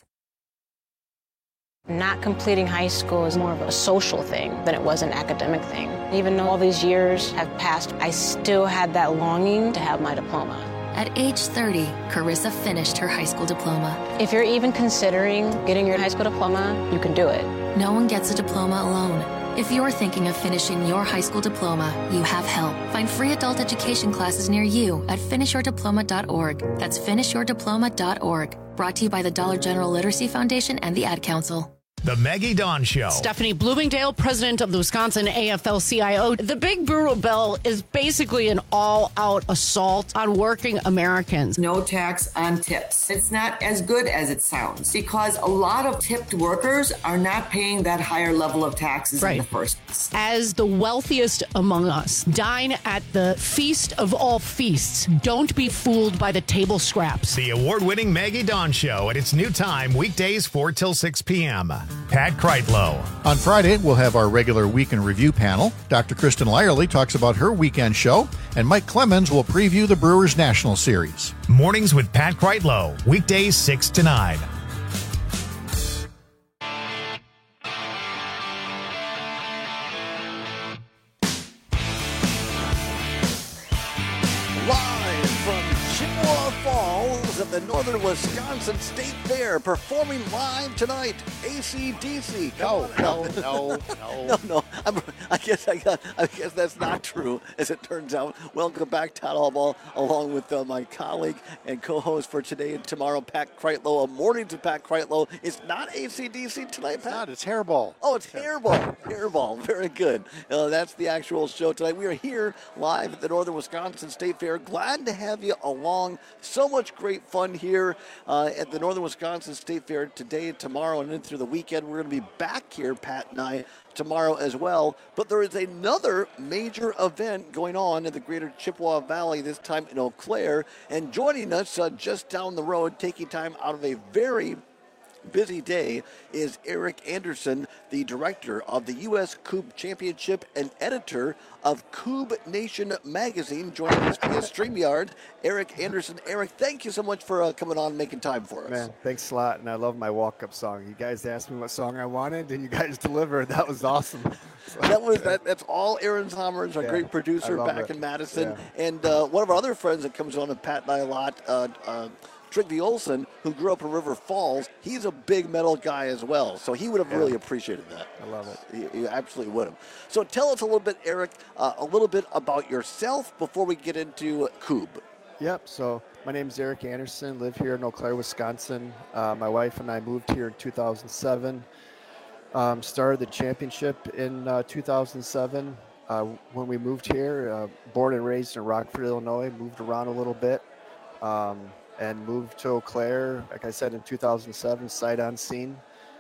Not completing high school is more of a social thing than it was an academic thing. Even though all these years have passed, I still had that longing to have my diploma.
At age 30, Carissa finished her high school diploma.
If you're even considering getting your high school diploma, you can do it.
No one gets a diploma alone. If you're thinking of finishing your high school diploma, you have help. Find free adult education classes near you at finishyourdiploma.org. That's finishyourdiploma.org. Brought to you by the Dollar General Literacy Foundation and the Ad Council.
The Maggie Dawn Show.
Stephanie Bloomingdale, president of the Wisconsin AFL-CIO. The Big Burro Bill is basically an all-out assault on working Americans.
No tax on tips. It's not as good as it sounds because a lot of tipped workers are not paying that higher level of taxes in the first place.
As the wealthiest among us, dine at the feast of all feasts. Don't be fooled by the table scraps.
The award-winning Maggie Dawn Show at its new time, weekdays 4 till 6 p.m. Pat Kreitlow.
On Friday, we'll have our regular Week in Review panel. Dr. Kristen Lyerly talks about her weekend show, and Mike Clemens will preview the Brewers National Series.
Mornings with Pat Kreitlow, weekdays 6 to 9.
Live from Chippewa Falls at the Northern Wisconsin State Fair, performing live tonight, AC/DC.
No.
I guess that's not true, as it turns out. Welcome back, Todd Hallball, along with my colleague and co-host for today and tomorrow, Pat Kreitlow. A morning to Pat Kreitlow. It's not AC/DC tonight, Pat?
It's not. It's Hairball.
Oh, it's Hairball. Hairball. Very good. That's the actual show tonight. We are here live at the Northern Wisconsin State Fair. Glad to have you along. So much great fun here at the Northern Wisconsin State Fair today and tomorrow and into the weekend. We're going to be back here, Pat and I, tomorrow as well. But there is another major event going on in the greater Chippewa Valley, this time in Eau Claire. And joining us just down the road, taking time out of a very busy day, is Eric Anderson, the director of the U.S. Coob Championship and editor of Coob Nation magazine, joining us via StreamYard. Eric Anderson. Eric, thank you so much for coming on and making time for us.
Man, thanks a lot, and I love my walk-up song. You guys asked me what song I wanted, and you guys delivered. That was awesome.
That's all Aaron Sommers, our great producer back in Madison, and one of our other friends that comes on with Pat and I a lot, Trygve Olsen, who grew up in River Falls. He's a big metal guy as well, so he would have really appreciated that.
I love it.
He absolutely would have. So tell us a little bit, Eric, a little bit about yourself before we get into Coob.
Yep, so my name is Eric Anderson, live here in Eau Claire, Wisconsin. My wife and I moved here in 2007. Started the championship in 2007. When we moved here, born and raised in Rockford, Illinois, moved around a little bit. And moved to Eau Claire, like I said, in 2007, sight unseen,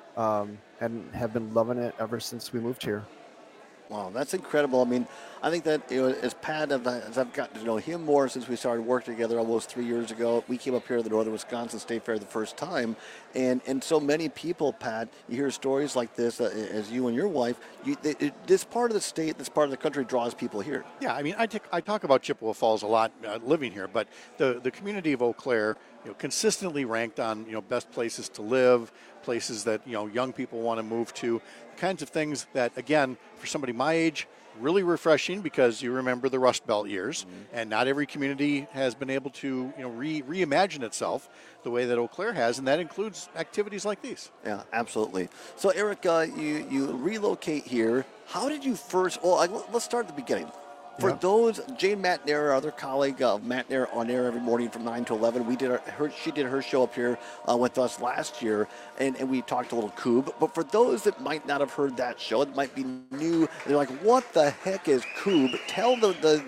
and have been loving it ever since we moved here.
Wow, that's incredible. I mean, I think that, as Pat, as I've gotten to know him more since we started working together almost 3 years ago, we came up here to the Northern Wisconsin State Fair the first time, and so many people, Pat, you hear stories like this, as you and your wife, this part of the state, this part of the country draws people here.
Yeah, I mean, I talk about Chippewa Falls a lot living here, but the community of Eau Claire, consistently ranked on, best places to live, places that, young people want to move to, kinds of things that, again, for somebody my age, really refreshing because you remember the Rust Belt years, and not every community has been able to, reimagine itself the way that Eau Claire has, and that includes activities like these.
Yeah, absolutely. So, Eric, you relocate here. How did you first? Well, let's start at the beginning. For those, Jane Matnair, our other colleague, Matnair on air every morning from 9 to 11. She did her show up here with us last year, and we talked a little Coob. But for those that might not have heard that show, it might be new. They're like, what the heck is Coob? Tell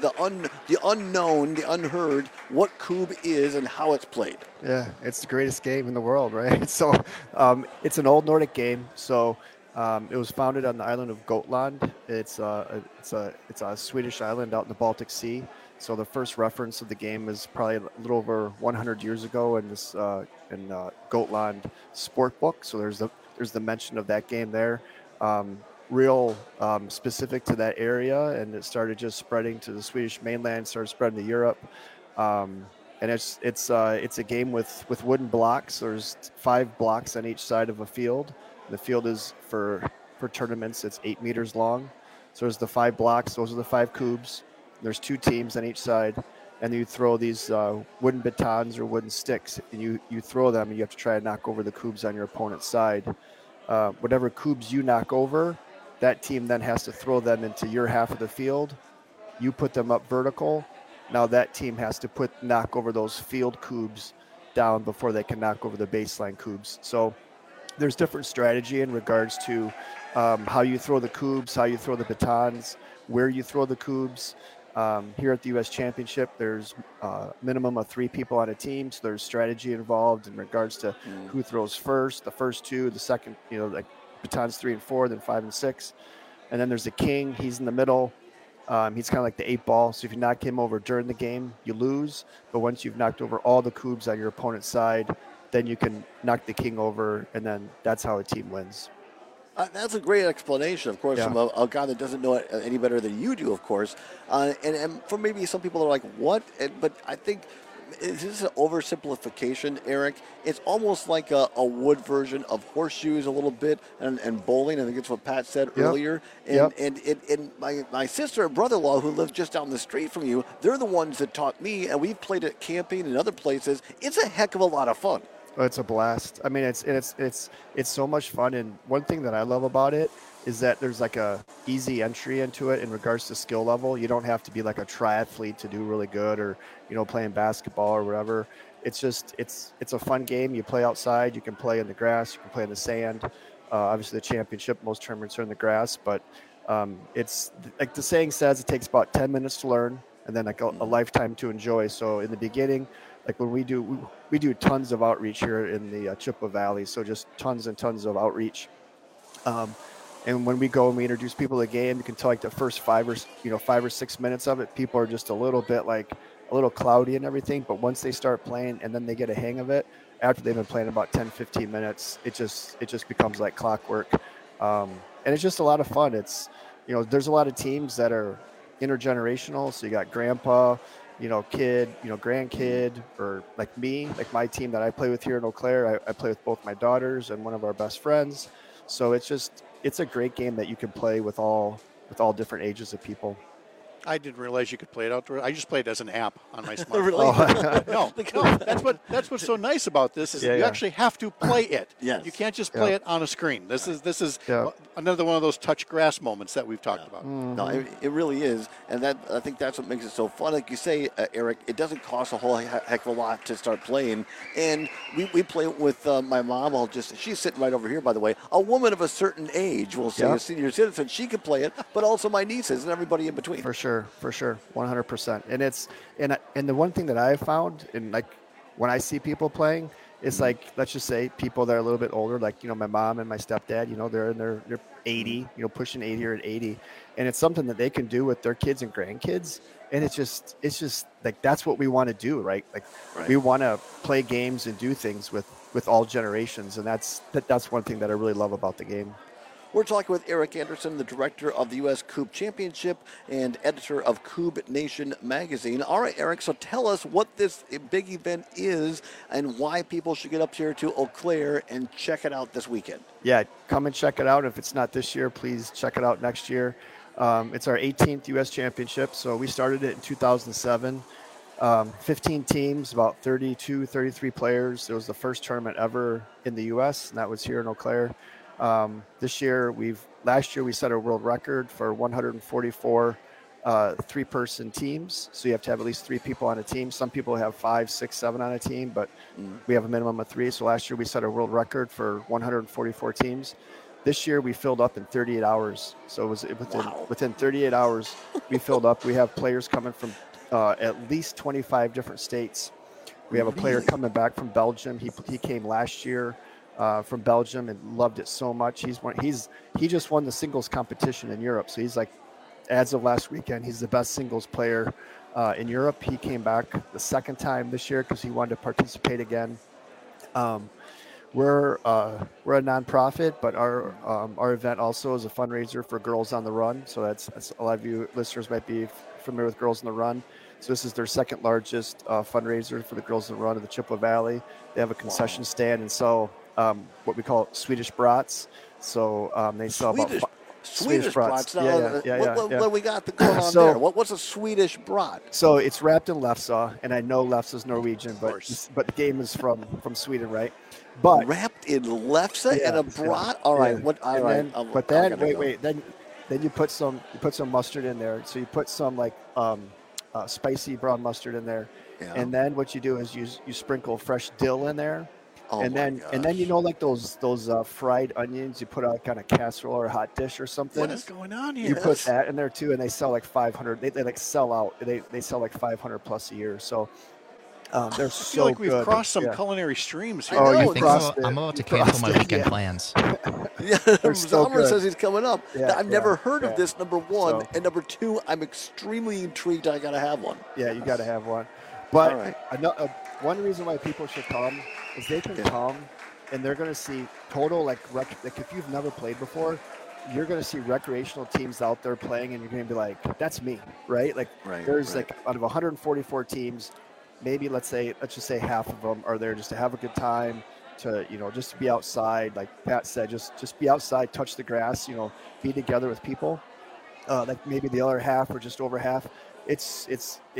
the unknown, the unheard, what Coob is and how it's played.
Yeah, it's the greatest game in the world, right? So it's an old Nordic game. So it was founded on the island of Gotland. It's a Swedish island out in the Baltic Sea. So the first reference of the game is probably a little over 100 years ago in this Gotland sport book. So there's the mention of that game there, real specific to that area, and it started just spreading to the Swedish mainland, started spreading to Europe. And it's a game with wooden blocks. There's 5 blocks on each side of a field. The field is for tournaments. It's 8 meters long. So there's the 5 blocks. Those are the 5 Coobs. There's 2 teams on each side, and you throw these wooden batons or wooden sticks, and you throw them, and you have to try to knock over the Coobs on your opponent's side. Whatever Coobs you knock over That team then has to throw them into your half of the field. You put them up vertical. Now that team has to knock over those field cubes down before they can knock over the baseline cubes. So there's different strategy in regards to how you throw the cubes, how you throw the batons, where you throw the cubes. Here at the U.S. Championship, there's a minimum of 3 people on a team, so there's strategy involved in regards to who throws first, the first 2, the second, like batons 3 and 4, then 5 and 6. And then there's the king. He's in the middle. He's kind of like the 8 ball. So if you knock him over during the game, you lose. But once you've knocked over all the cubes on your opponent's side, then you can knock the king over, and then that's how a team wins.
That's a great explanation, of course, from a guy that doesn't know it any better than you do, of course. And for maybe some people are like, what? But I think, is this an oversimplification, Eric? It's almost like a wood version of horseshoes a little bit and bowling. I think it's what Pat said earlier. And my sister and brother-in-law who live just down the street from you, they're the ones that taught me, and we've played it camping and other places. It's a heck of a lot of fun.
Oh, it's a blast. I mean, it's so much fun. And one thing that I love about it is that there's like a easy entry into it in regards to skill level. You don't have to be like a triathlete to do really good, or playing basketball or whatever. It's just it's a fun game. You play outside. You can play in the grass. You can play in the sand. Obviously, the championship, most tournaments are in the grass, but it's like the saying says, it takes about 10 minutes to learn and then like a lifetime to enjoy. So in the beginning, like when we do tons of outreach here in the Chippewa Valley, so just tons and tons of outreach. And when we go and we introduce people to the game, you can tell like the first 5 or 6 minutes of it, people are just a little cloudy and everything. But once they start playing and then they get a hang of it, after they've been playing about 10, 15 minutes, it just becomes like clockwork. And it's just a lot of fun. It's, there's a lot of teams that are intergenerational. So you got grandpa, kid, grandkid, or like me, like my team that I play with here in Eau Claire. I play with both my daughters and one of our best friends. So it's a great game that you can play with all different ages of people.
I didn't realize you could play it outdoors. I just played it as an app on my smartphone.
Really?
No. That's what's so nice about this is you actually have to play it.
Yes.
You can't just play it on a screen. This is another one of those touch grass moments that we've talked about.
Mm-hmm. No, it really is, and I think that's what makes it so fun. Like you say, Eric, it doesn't cost a whole heck of a lot to start playing, and we play it with my mom. She's sitting right over here, by the way. A woman of a certain age, we'll say, a senior citizen, she can play it, but also my nieces and everybody in between.
For sure, 100%. And it's and the one thing that I've found, and like when I see people playing, it's like, let's just say people that are a little bit older, like my mom and my stepdad, they're in their 80, pushing 80 or 80, and it's something that they can do with their kids and grandkids. And it's just like that's what we want to do, right? Like we want to play games and do things with all generations, and that's one thing that I really love about the game.
We're talking with Eric Anderson, the director of the U.S. Coupe Championship and editor of Coupe Nation magazine. All right, Eric, so tell us what this big event is and why people should get up here to Eau Claire and check it out this weekend.
Yeah, come and check it out. If it's not this year, please check it out next year. It's our 18th U.S. Championship, so we started it in 2007. 15 teams, about 32, 33 players. It was the first tournament ever in the U.S., and that was here in Eau Claire. Last year we set a world record for 144 3-person teams. So you have to have at least 3 people on a team. Some people have 5, 6, 7 on a team, but we have a minimum of 3. So last year we set a world record for 144 teams. This year we filled up in 38 hours. So it was within 38 hours we filled up. We have players coming from at least 25 different states. We have a player coming back from Belgium. He came last year. From Belgium and loved it so much. He just won the singles competition in Europe. So he's like, as of last weekend, he's the best singles player in Europe. He came back the second time this year because he wanted to participate again. We're a nonprofit, but our event also is a fundraiser for Girls on the Run. So that's a lot of you listeners might be familiar with Girls on the Run. So this is their second largest fundraiser for the Girls on the Run of the Chippewa Valley. They have a concession stand, and so what we call Swedish brats. So they sell
Swedish brats. Now,
Yeah.
what we got going on there? What's a Swedish brat?
So it's wrapped in lefse, and I know lefse is Norwegian, but the game is from Sweden, right? But
wrapped in lefse and a brat. All right.
Then you put some mustard in there. So you put some like spicy brown mustard in there, and then what you do is you sprinkle fresh dill in there. And then you know, like those fried onions you put on kind of casserole or hot dish or something.
What is going on here?
You put that in there too, and they sell like 500. They like sell out. They sell like 500 plus a year. So they're so
feel like we've
good.
crossed some culinary streams here.
I think so. I'm about to cancel my weekend plans.
Zomer says he's coming up. I've never heard of this, number one. And number two, I'm extremely intrigued. I got to have one.
Yeah, you got to have one. But one reason why people should come is they can come and they're going to see total, like if you've never played before, you're going to see recreational teams out there playing and you're going to be like, that's me, right? Like there's like out of 144 teams, maybe let's just say half of them are there just to have a good time, to, just to be outside. Like Pat said, just be outside, touch the grass, be together with people. Like maybe the other half or just over half. It's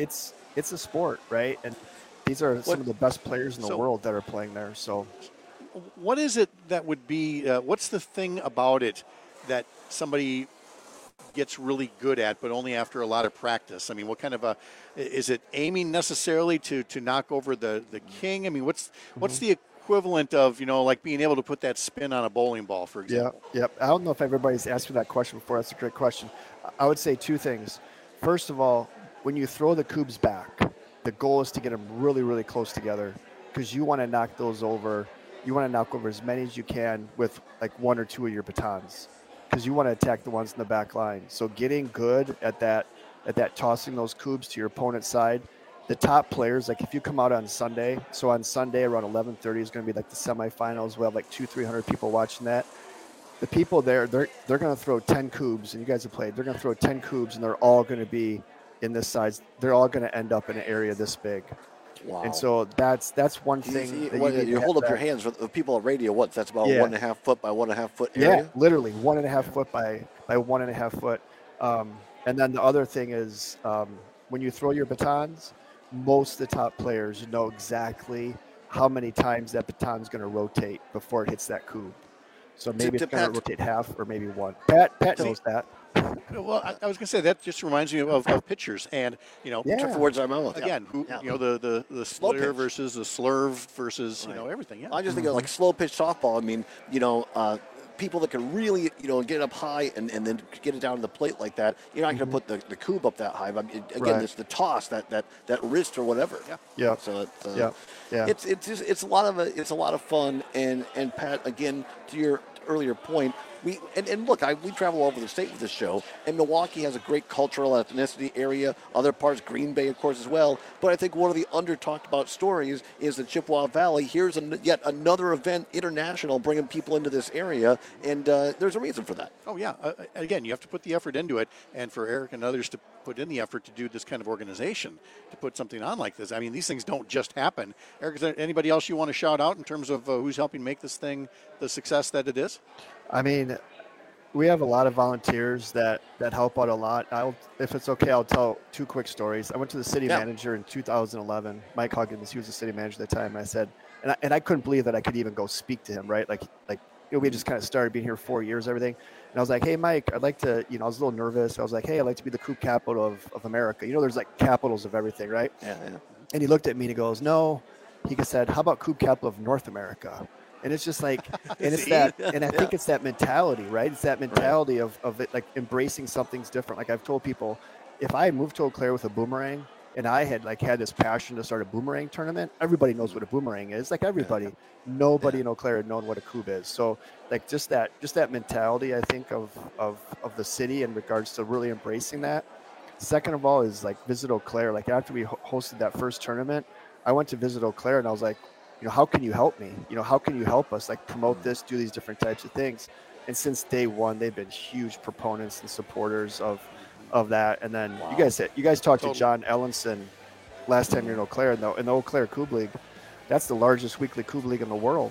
a sport, right? And these are some of the best players in the world that are playing there. So,
what is it that would be? What's the thing about it that somebody gets really good at, but only after a lot of practice? I mean, what kind of is it aiming necessarily to knock over the king? I mean, what's the equivalent of like being able to put that spin on a bowling ball, for example?
Yep. I don't know if everybody's asked me that question before. That's a great question. I would say two things. First of all, when you throw the cubes back, the goal is to get them really, really close together because you want to knock those over. You want to knock over as many as you can with like one or two of your batons because you want to attack the ones in the back line. So getting good at that tossing those cubes to your opponent's side. The top players, like if you come out on Sunday, so on Sunday around 11:30 is going to be like the semifinals. We'll have like 200-300 people watching that. The people there, they're going to throw 10 cubes, and you guys have played. They're going to throw 10 cubes, and they're all going to be in this size. They're all going to end up in an area this big.
Wow.
And so that's one thing.
You hold up your hands for the people at radio. That's about 1.5 foot by 1.5 foot area?
Yeah, literally 1.5 foot by 1.5 foot. And then the other thing is when you throw your batons, most of the top players know exactly how many times that baton's going to rotate before it hits that cube. So maybe it's going to rotate half or maybe one. Pat knows that.
Well, I was going to say that just reminds me of pitchers, and
took the words out of my mouth.
Again, the slitter versus the slurve versus everything. Yeah,
I just think of like slow pitch softball. I mean, people that can really get it up high and then get it down to the plate like that. You're not going to put the cube up that high. But again, it's the toss, that wrist or whatever.
Yeah.
So it's a lot of fun. And Pat, again, to your earlier point, we travel all over the state with this show, and Milwaukee has a great cultural ethnicity area. Other parts, Green Bay, of course, as well. But I think one of the under-talked about stories is the Chippewa Valley. Here's yet another event, international, bringing people into this area, and there's a reason for that.
Oh, yeah. Again, you have to put the effort into it, and for Eric and others to put in the effort to do this kind of organization, to put something on like this. I mean, these things don't just happen. Eric, is there anybody else you want to shout out in terms of who's helping make this thing the success that it is?
I mean, we have a lot of volunteers that help out a lot. If it's okay, I'll tell two quick stories. I went to the city manager in 2011, Mike Huggins. He was the city manager at the time. And I said, and I couldn't believe that I could even go speak to him, right? Like we just kind of started being here 4 years, everything. And I was like, hey, Mike, I'd like to, I was a little nervous. I was like, hey, I'd like to be the coop capital of America. There's like capitals of everything, right?
Yeah.
And he looked at me and he goes, no. He said, how about coop capital of North America? And it's just like, and it's that, and I think it's that mentality, right? It's that mentality of it, like embracing something's different. Like I've told people, if I moved to Eau Claire with a boomerang and I had this passion to start a boomerang tournament, everybody knows what a boomerang is. Like everybody, nobody in Eau Claire had known what a cube is. So like just that mentality, I think of the city in regards to really embracing that. Second of all is like visit Eau Claire. Like after we hosted that first tournament, I went to visit Eau Claire and I was like, how can you help me? How can you help us like promote this, do these different types of things? And since day one, they've been huge proponents and supporters of that. And then you guys talked to John Ellenson last time you're in Eau Claire, in the Eau Claire Cube League. That's the largest weekly Cube League in the world.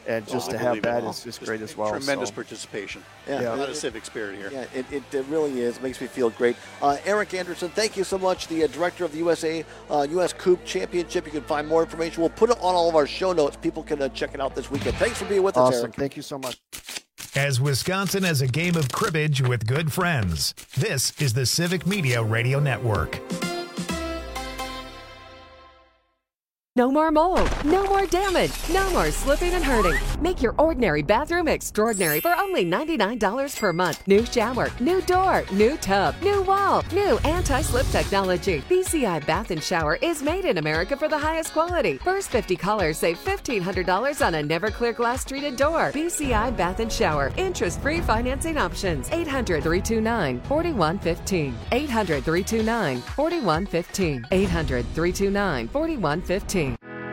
And just to have that is just great as well.
Tremendous participation.
Yeah.
A lot of civic spirit here.
Yeah, it really is. It makes me feel great. Eric Anderson, thank you so much, the director of the U.S. Coupe Championship. You can find more information. We'll put it on all of our show notes. People can check it out this weekend. Thanks for being with us, Eric.
Thank you so much.
As Wisconsin has a game of cribbage with good friends, this is the Civic Media Radio Network.
No more mold, no more damage, no more slipping and hurting. Make your ordinary bathroom extraordinary for only $99 per month. New shower, new door, new tub, new wall, new anti-slip technology. BCI Bath and Shower is made in America for the highest quality. First 50 callers save $1,500 on a never clear glass treated door. BCI Bath and Shower. Interest-free financing options. 800-329-4115. 800-329-4115. 800-329-4115.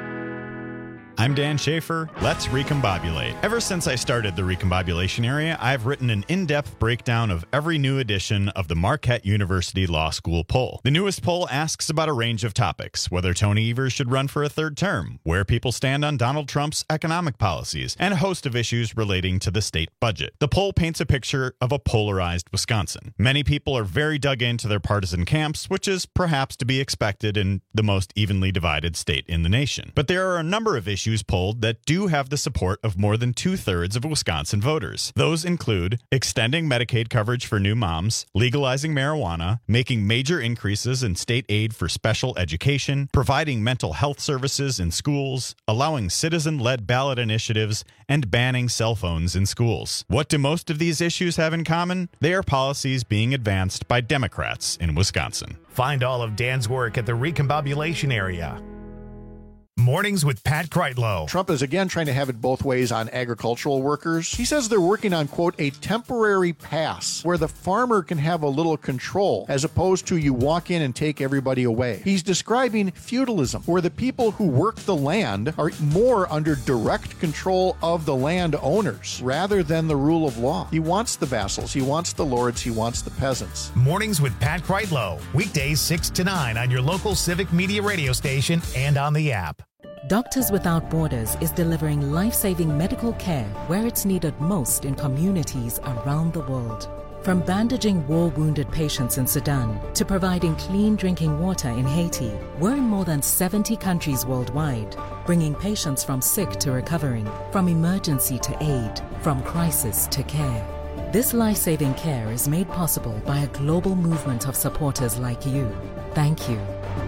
I'm Dan Schaefer. Let's recombobulate. Ever since I started the Recombobulation Area, I've written an in-depth breakdown of every new edition of the Marquette University Law School poll. The newest poll asks about a range of topics: whether Tony Evers should run for a third term, where people stand on Donald Trump's economic policies, and a host of issues relating to the state budget. The poll paints a picture of a polarized Wisconsin. Many people are very dug into their partisan camps, which is perhaps to be expected in the most evenly divided state in the nation. But there are a number of issues polled that do have the support of more than 2/3 of Wisconsin voters. Those include extending Medicaid coverage for new moms, legalizing marijuana, making major increases in state aid for special education, providing mental health services in schools, allowing citizen-led ballot initiatives, and banning cell phones in schools. What do most of these issues have in common? They are policies being advanced by Democrats in Wisconsin.
Find all of Dan's work at the Recombobulation Area. Mornings with Pat Kreitlow.
Trump is again trying to have it both ways on agricultural workers. He says they're working on, quote, a temporary pass where the farmer can have a little control as opposed to you walk in and take everybody away. He's describing feudalism, where the people who work the land are more under direct control of the land owners rather than the rule of law. He wants the vassals, he wants the lords, he wants the peasants.
Mornings with Pat Kreitlow. Weekdays 6 to 9 on your local Civic Media radio station and on the app.
Doctors Without Borders is delivering life-saving medical care where it's needed most in communities around the world. From bandaging war-wounded patients in Sudan to providing clean drinking water in Haiti, we're in more than 70 countries worldwide, bringing patients from sick to recovering, from emergency to aid, from crisis to care. This life-saving care is made possible by a global movement of supporters like you. Thank you.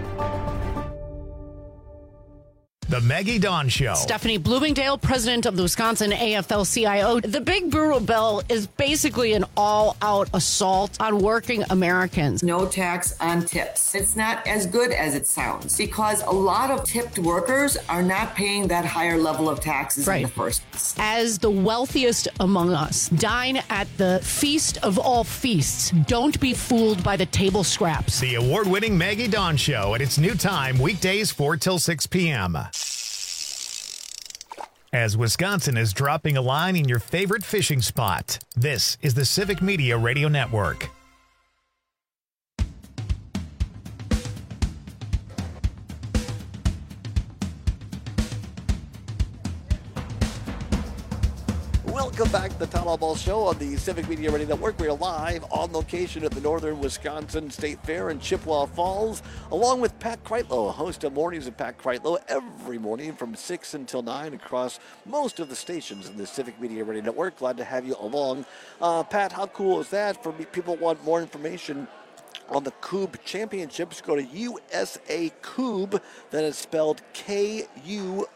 The Maggie Dawn Show.
Stephanie Bloomingdale, president of the Wisconsin AFL-CIO. The Big Brutal Bill is basically an all-out assault on working Americans.
No tax on tips. It's not as good as it sounds because a lot of tipped workers are not paying that higher level of taxes in the first place.
As the wealthiest among us, dine at the feast of all feasts. Don't be fooled by the table scraps.
The award-winning Maggie Dawn Show at its new time, weekdays 4 till 6 p.m. As Wisconsin is dropping a line in your favorite fishing spot, this is the Civic Media Radio Network.
Welcome back to the Town Hall Ball Show on the Civic Media Radio Network. We are live on location at the Northern Wisconsin State Fair in Chippewa Falls, along with Pat Kreitlow, host of Mornings with Pat Kreitlow, every morning from 6 until 9 across most of the stations in the Civic Media Radio Network. Glad to have you along. Pat, how cool is that? For people who want more information on the Coupe Championships, go to USA Coupe, that is spelled KUBB.org.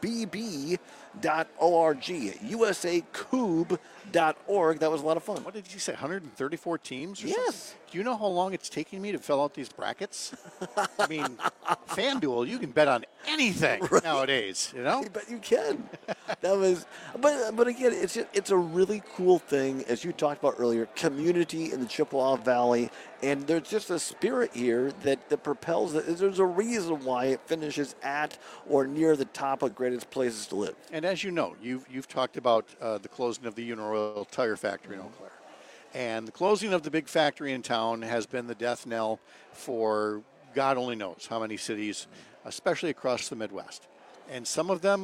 USACoupe.org. That was a lot of fun.
What did you say, 134 teams or
Yes.
something? Do you know how long it's taking me to fill out these brackets? I mean, FanDuel, you can bet on anything nowadays, you know?
But you can. That was, but again, it's a really cool thing, as you talked about earlier, community in the Chippewa Valley, and there's just a spirit here that propels it. There's a reason why it finishes at or near the top of greatest places to live.
And as you know, you've talked about the closing of the Uniroyal Tire Factory in Eau Claire. And the closing of the big factory in town has been the death knell for God only knows how many cities, especially across the Midwest. And some of them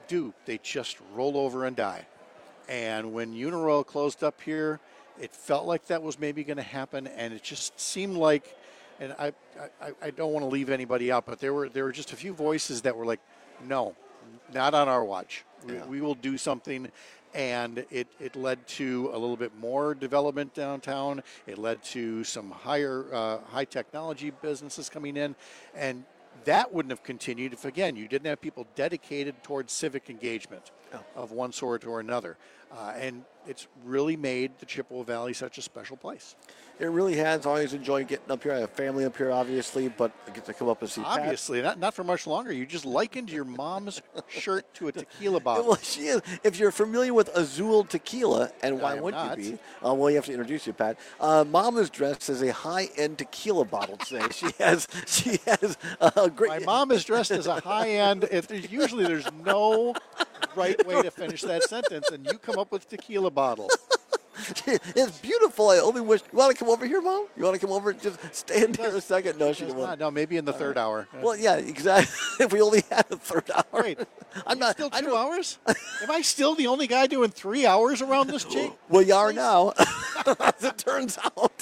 do? They just roll over and die. And when Uniroyal closed up here, it felt like that was maybe going to happen, and it just seemed like, and I don't want to leave anybody out, but there were just a few voices that were like, no, not on our watch.
Yeah.
We will do something. And it led to a little bit more development downtown. It led to some high technology businesses coming in. And that wouldn't have continued if, again, you didn't have people dedicated towards civic engagement of one sort or another. And it's really made the Chippewa Valley such a special place.
It really has. Always enjoyed getting up here. I have family up here, obviously, but I get to come up and see Pat.
Obviously, not for much longer. You just likened your mom's shirt to a tequila bottle.
Well, she is. If you're familiar with Azul Tequila, and why wouldn't you be? Well, you have to introduce you, Pat. Mom is dressed as a high-end tequila bottle today. She has a great.
My mom is dressed as a high-end. Usually, there's no right way to finish that sentence, and you come up with tequila bottle.
It's beautiful. I only wish. You want to come over here, Mom? You want to come over and just stand there a second? No, she doesn't want.
No, maybe in the third hour.
Well, yeah, exactly. If we only had a third hour.
Wait, I'm not. Still 2 hours? Am I still the only guy doing 3 hours around this, Jake?
Well, you are now, as it turns out.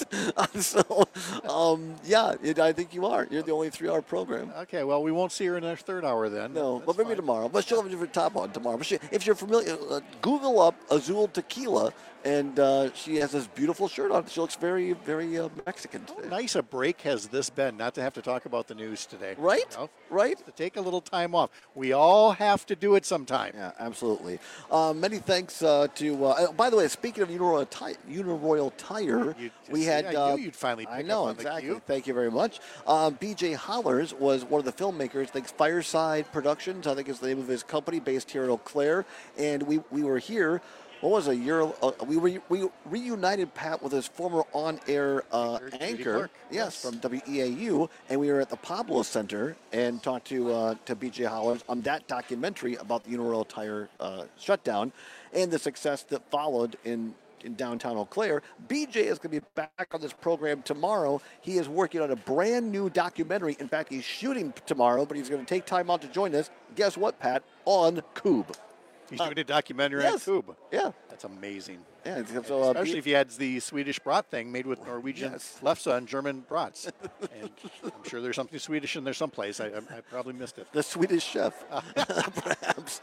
I think you are. You're the only 3-hour program.
Okay, well, we won't see her in our third hour then.
No, but maybe tomorrow. But she'll have a different top on tomorrow. But if you're familiar, Google up Azul Tequila. And she has this beautiful shirt on. She looks very, very Mexican today.
How nice a break has this been, not to have to talk about the news today.
Right?
You know?
Right?
To take a little time off. We all have to do it sometime.
Yeah, absolutely. Many thanks to, by the way, speaking of Uniroyal Tire, we had...
I knew you'd finally pick up on
exactly.
the cue.
Thank you very much. BJ Hollers was one of the filmmakers. Thanks, Fireside Productions, I think is the name of his company, based here in Eau Claire. And we were here... What was a year? We reunited Pat with his former on-air anchor, yes, from WEAU, and we were at the Pablo Center and talked to BJ Hollers on that documentary about the Uniroyal Tire shutdown and the success that followed in downtown Eau Claire. BJ is going to be back on this program tomorrow. He is working on a brand new documentary. In fact, he's shooting tomorrow, but he's going to take time out to join us. Guess what, Pat? On Coob.
He's doing a documentary on Coob.
Yeah.
That's amazing.
Yeah,
especially if he had the Swedish brat thing made with Norwegian lefse and German brats. And I'm sure there's something Swedish in there someplace. I probably missed it.
The Swedish chef, perhaps.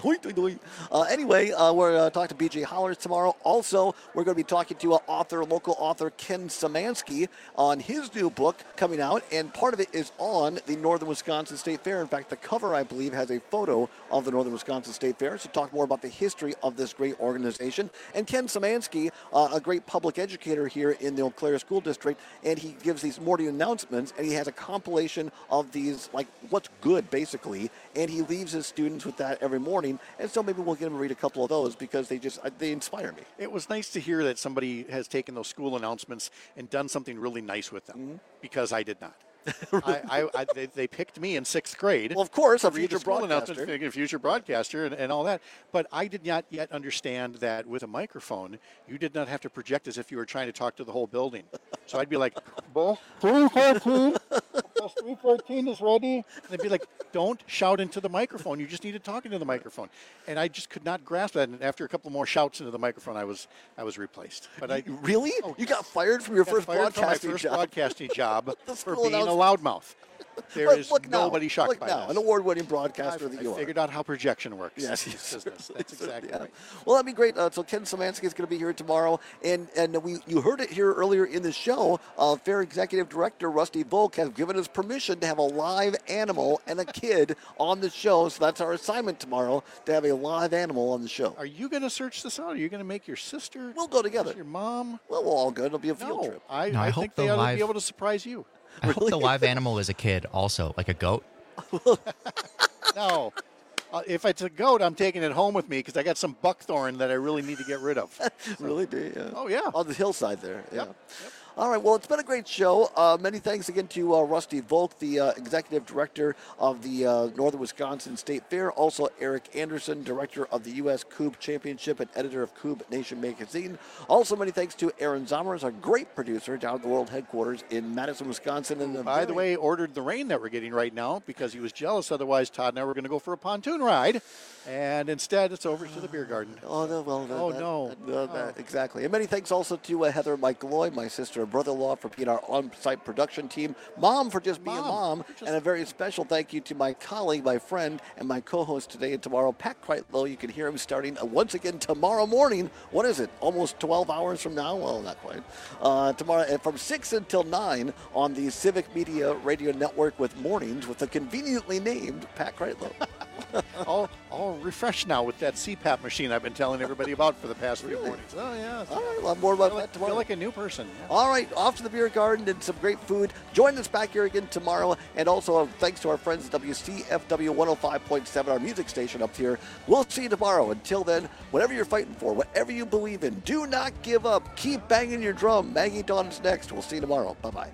Anyway, we're talking to BJ Hollers tomorrow. Also, we're going to be talking to local author Ken Szymanski on his new book coming out, and part of it is on the Northern Wisconsin State Fair. In fact, the cover, I believe, has a photo of the Northern Wisconsin State Fair. So talk more about the history of this great organization. And Ken Szymanski, a great public educator here in the Eau Claire School District, and he gives these morning announcements, and he has a compilation of these, like, what's good, basically, and he leaves his students with that every morning, and so maybe we'll get him to read a couple of those because they inspire me.
It was nice to hear that somebody has taken those school announcements and done something really nice with them, because I did not. They picked me in 6th grade.
Well, of course,
a future broadcaster and all that. But I did not yet understand that with a microphone, you did not have to project as if you were trying to talk to the whole building. So I'd be like, "Ball 314, 314 is ready." And they'd be like, "Don't shout into the microphone. You just need to talk into the microphone." And I just could not grasp that. And after a couple more shouts into the microphone, I was replaced. But
really? You got fired from your first broadcasting
job for being a loudmouth. There is nobody shocked by this.
An award-winning broadcaster that you are.
I figured out how projection works.
Yes,
in this business. That's exactly right.
Well, that'd be great. So Ken Szymanski is going to be here tomorrow, and you heard it here earlier in the show. Fair Executive Director Rusty Volk has given us permission to have a live animal and a kid on the show. So that's our assignment tomorrow, to have a live animal on the show.
Are you going to search this out? Are you going to make your sister?
We'll go together.
Your mom?
Well, we'll all go. It'll be a field trip.
I
think they ought to be able to surprise you.
I hope the live animal is a kid also, like a goat.
No. If it's a goat, I'm taking it home with me because I got some buckthorn that I really need to get rid of.
Really do, yeah.
Oh, yeah.
On the hillside there, yeah.
Yep.
All right, well, it's been a great show. Many thanks again to Rusty Volk, the executive director of the Northern Wisconsin State Fair. Also, Eric Anderson, director of the U.S. Coob Championship and editor of Coob Nation magazine. Also, many thanks to Aaron Zommers, a great producer down at the world headquarters in Madison, Wisconsin. And
by the way, ordered the rain that we're getting right now because he was jealous. Otherwise, Todd and I were going to go for a pontoon ride. And instead, it's over to the beer garden.
Oh, no. Well,
no.
Exactly. And many thanks also to Heather and Mike Galloy, my sister and brother-in-law, for being our on-site production team. Mom for just being mom. And a very special thank you to my colleague, my friend, and my co-host today and tomorrow, Pat Kreitlow. You can hear him starting once again tomorrow morning. What is it? Almost 12 hours from now? Well, not quite. Tomorrow from 6 until 9 on the Civic Media Radio Network with mornings with the conveniently named Pat Kreitlow.
all refreshed now with that CPAP machine I've been telling everybody about for the past few mornings. Oh, yeah.
All right, well, more about that tomorrow.
I feel like a new person. Yeah.
All right, off to the beer garden and some great food. Join us back here again tomorrow. And also, thanks to our friends at WCFW 105.7, our music station up here. We'll see you tomorrow. Until then, whatever you're fighting for, whatever you believe in, do not give up. Keep banging your drum. Maggie Dawn is next. We'll see you tomorrow. Bye-bye.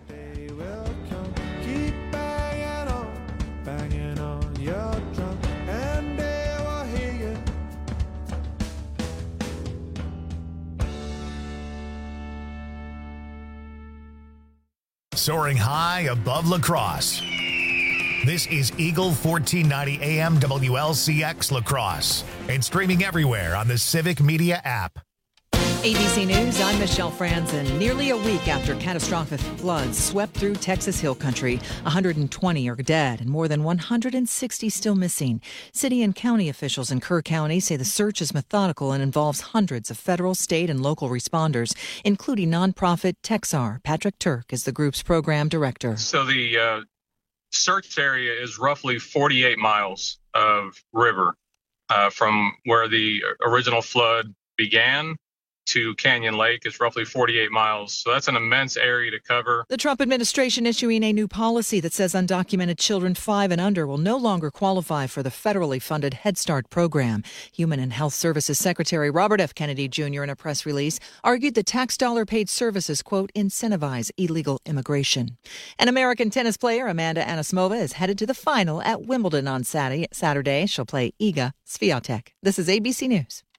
Soaring high above La Crosse. This is Eagle 1490 AM WLCX La Crosse and streaming everywhere on the Civic Media app.
ABC News, I'm Michelle Franzen. Nearly a week after catastrophic floods swept through Texas Hill Country, 120 are dead and more than 160 still missing. City and county officials in Kerr County say the search is methodical and involves hundreds of federal, state, and local responders, including nonprofit Texar. Patrick Turk is the group's program director.
So the search area is roughly 48 miles of river from where the original flood began to Canyon Lake is roughly 48 miles. So that's an immense area to cover.
The Trump administration issuing a new policy that says undocumented children 5 and under will no longer qualify for the federally funded Head Start program. Human and Health Services Secretary Robert F. Kennedy Jr. in a press release argued the tax dollar paid services, quote, incentivize illegal immigration. An American tennis player, Amanda Anisimova, is headed to the final at Wimbledon on Saturday. She'll play Iga Swiatek. This is ABC News.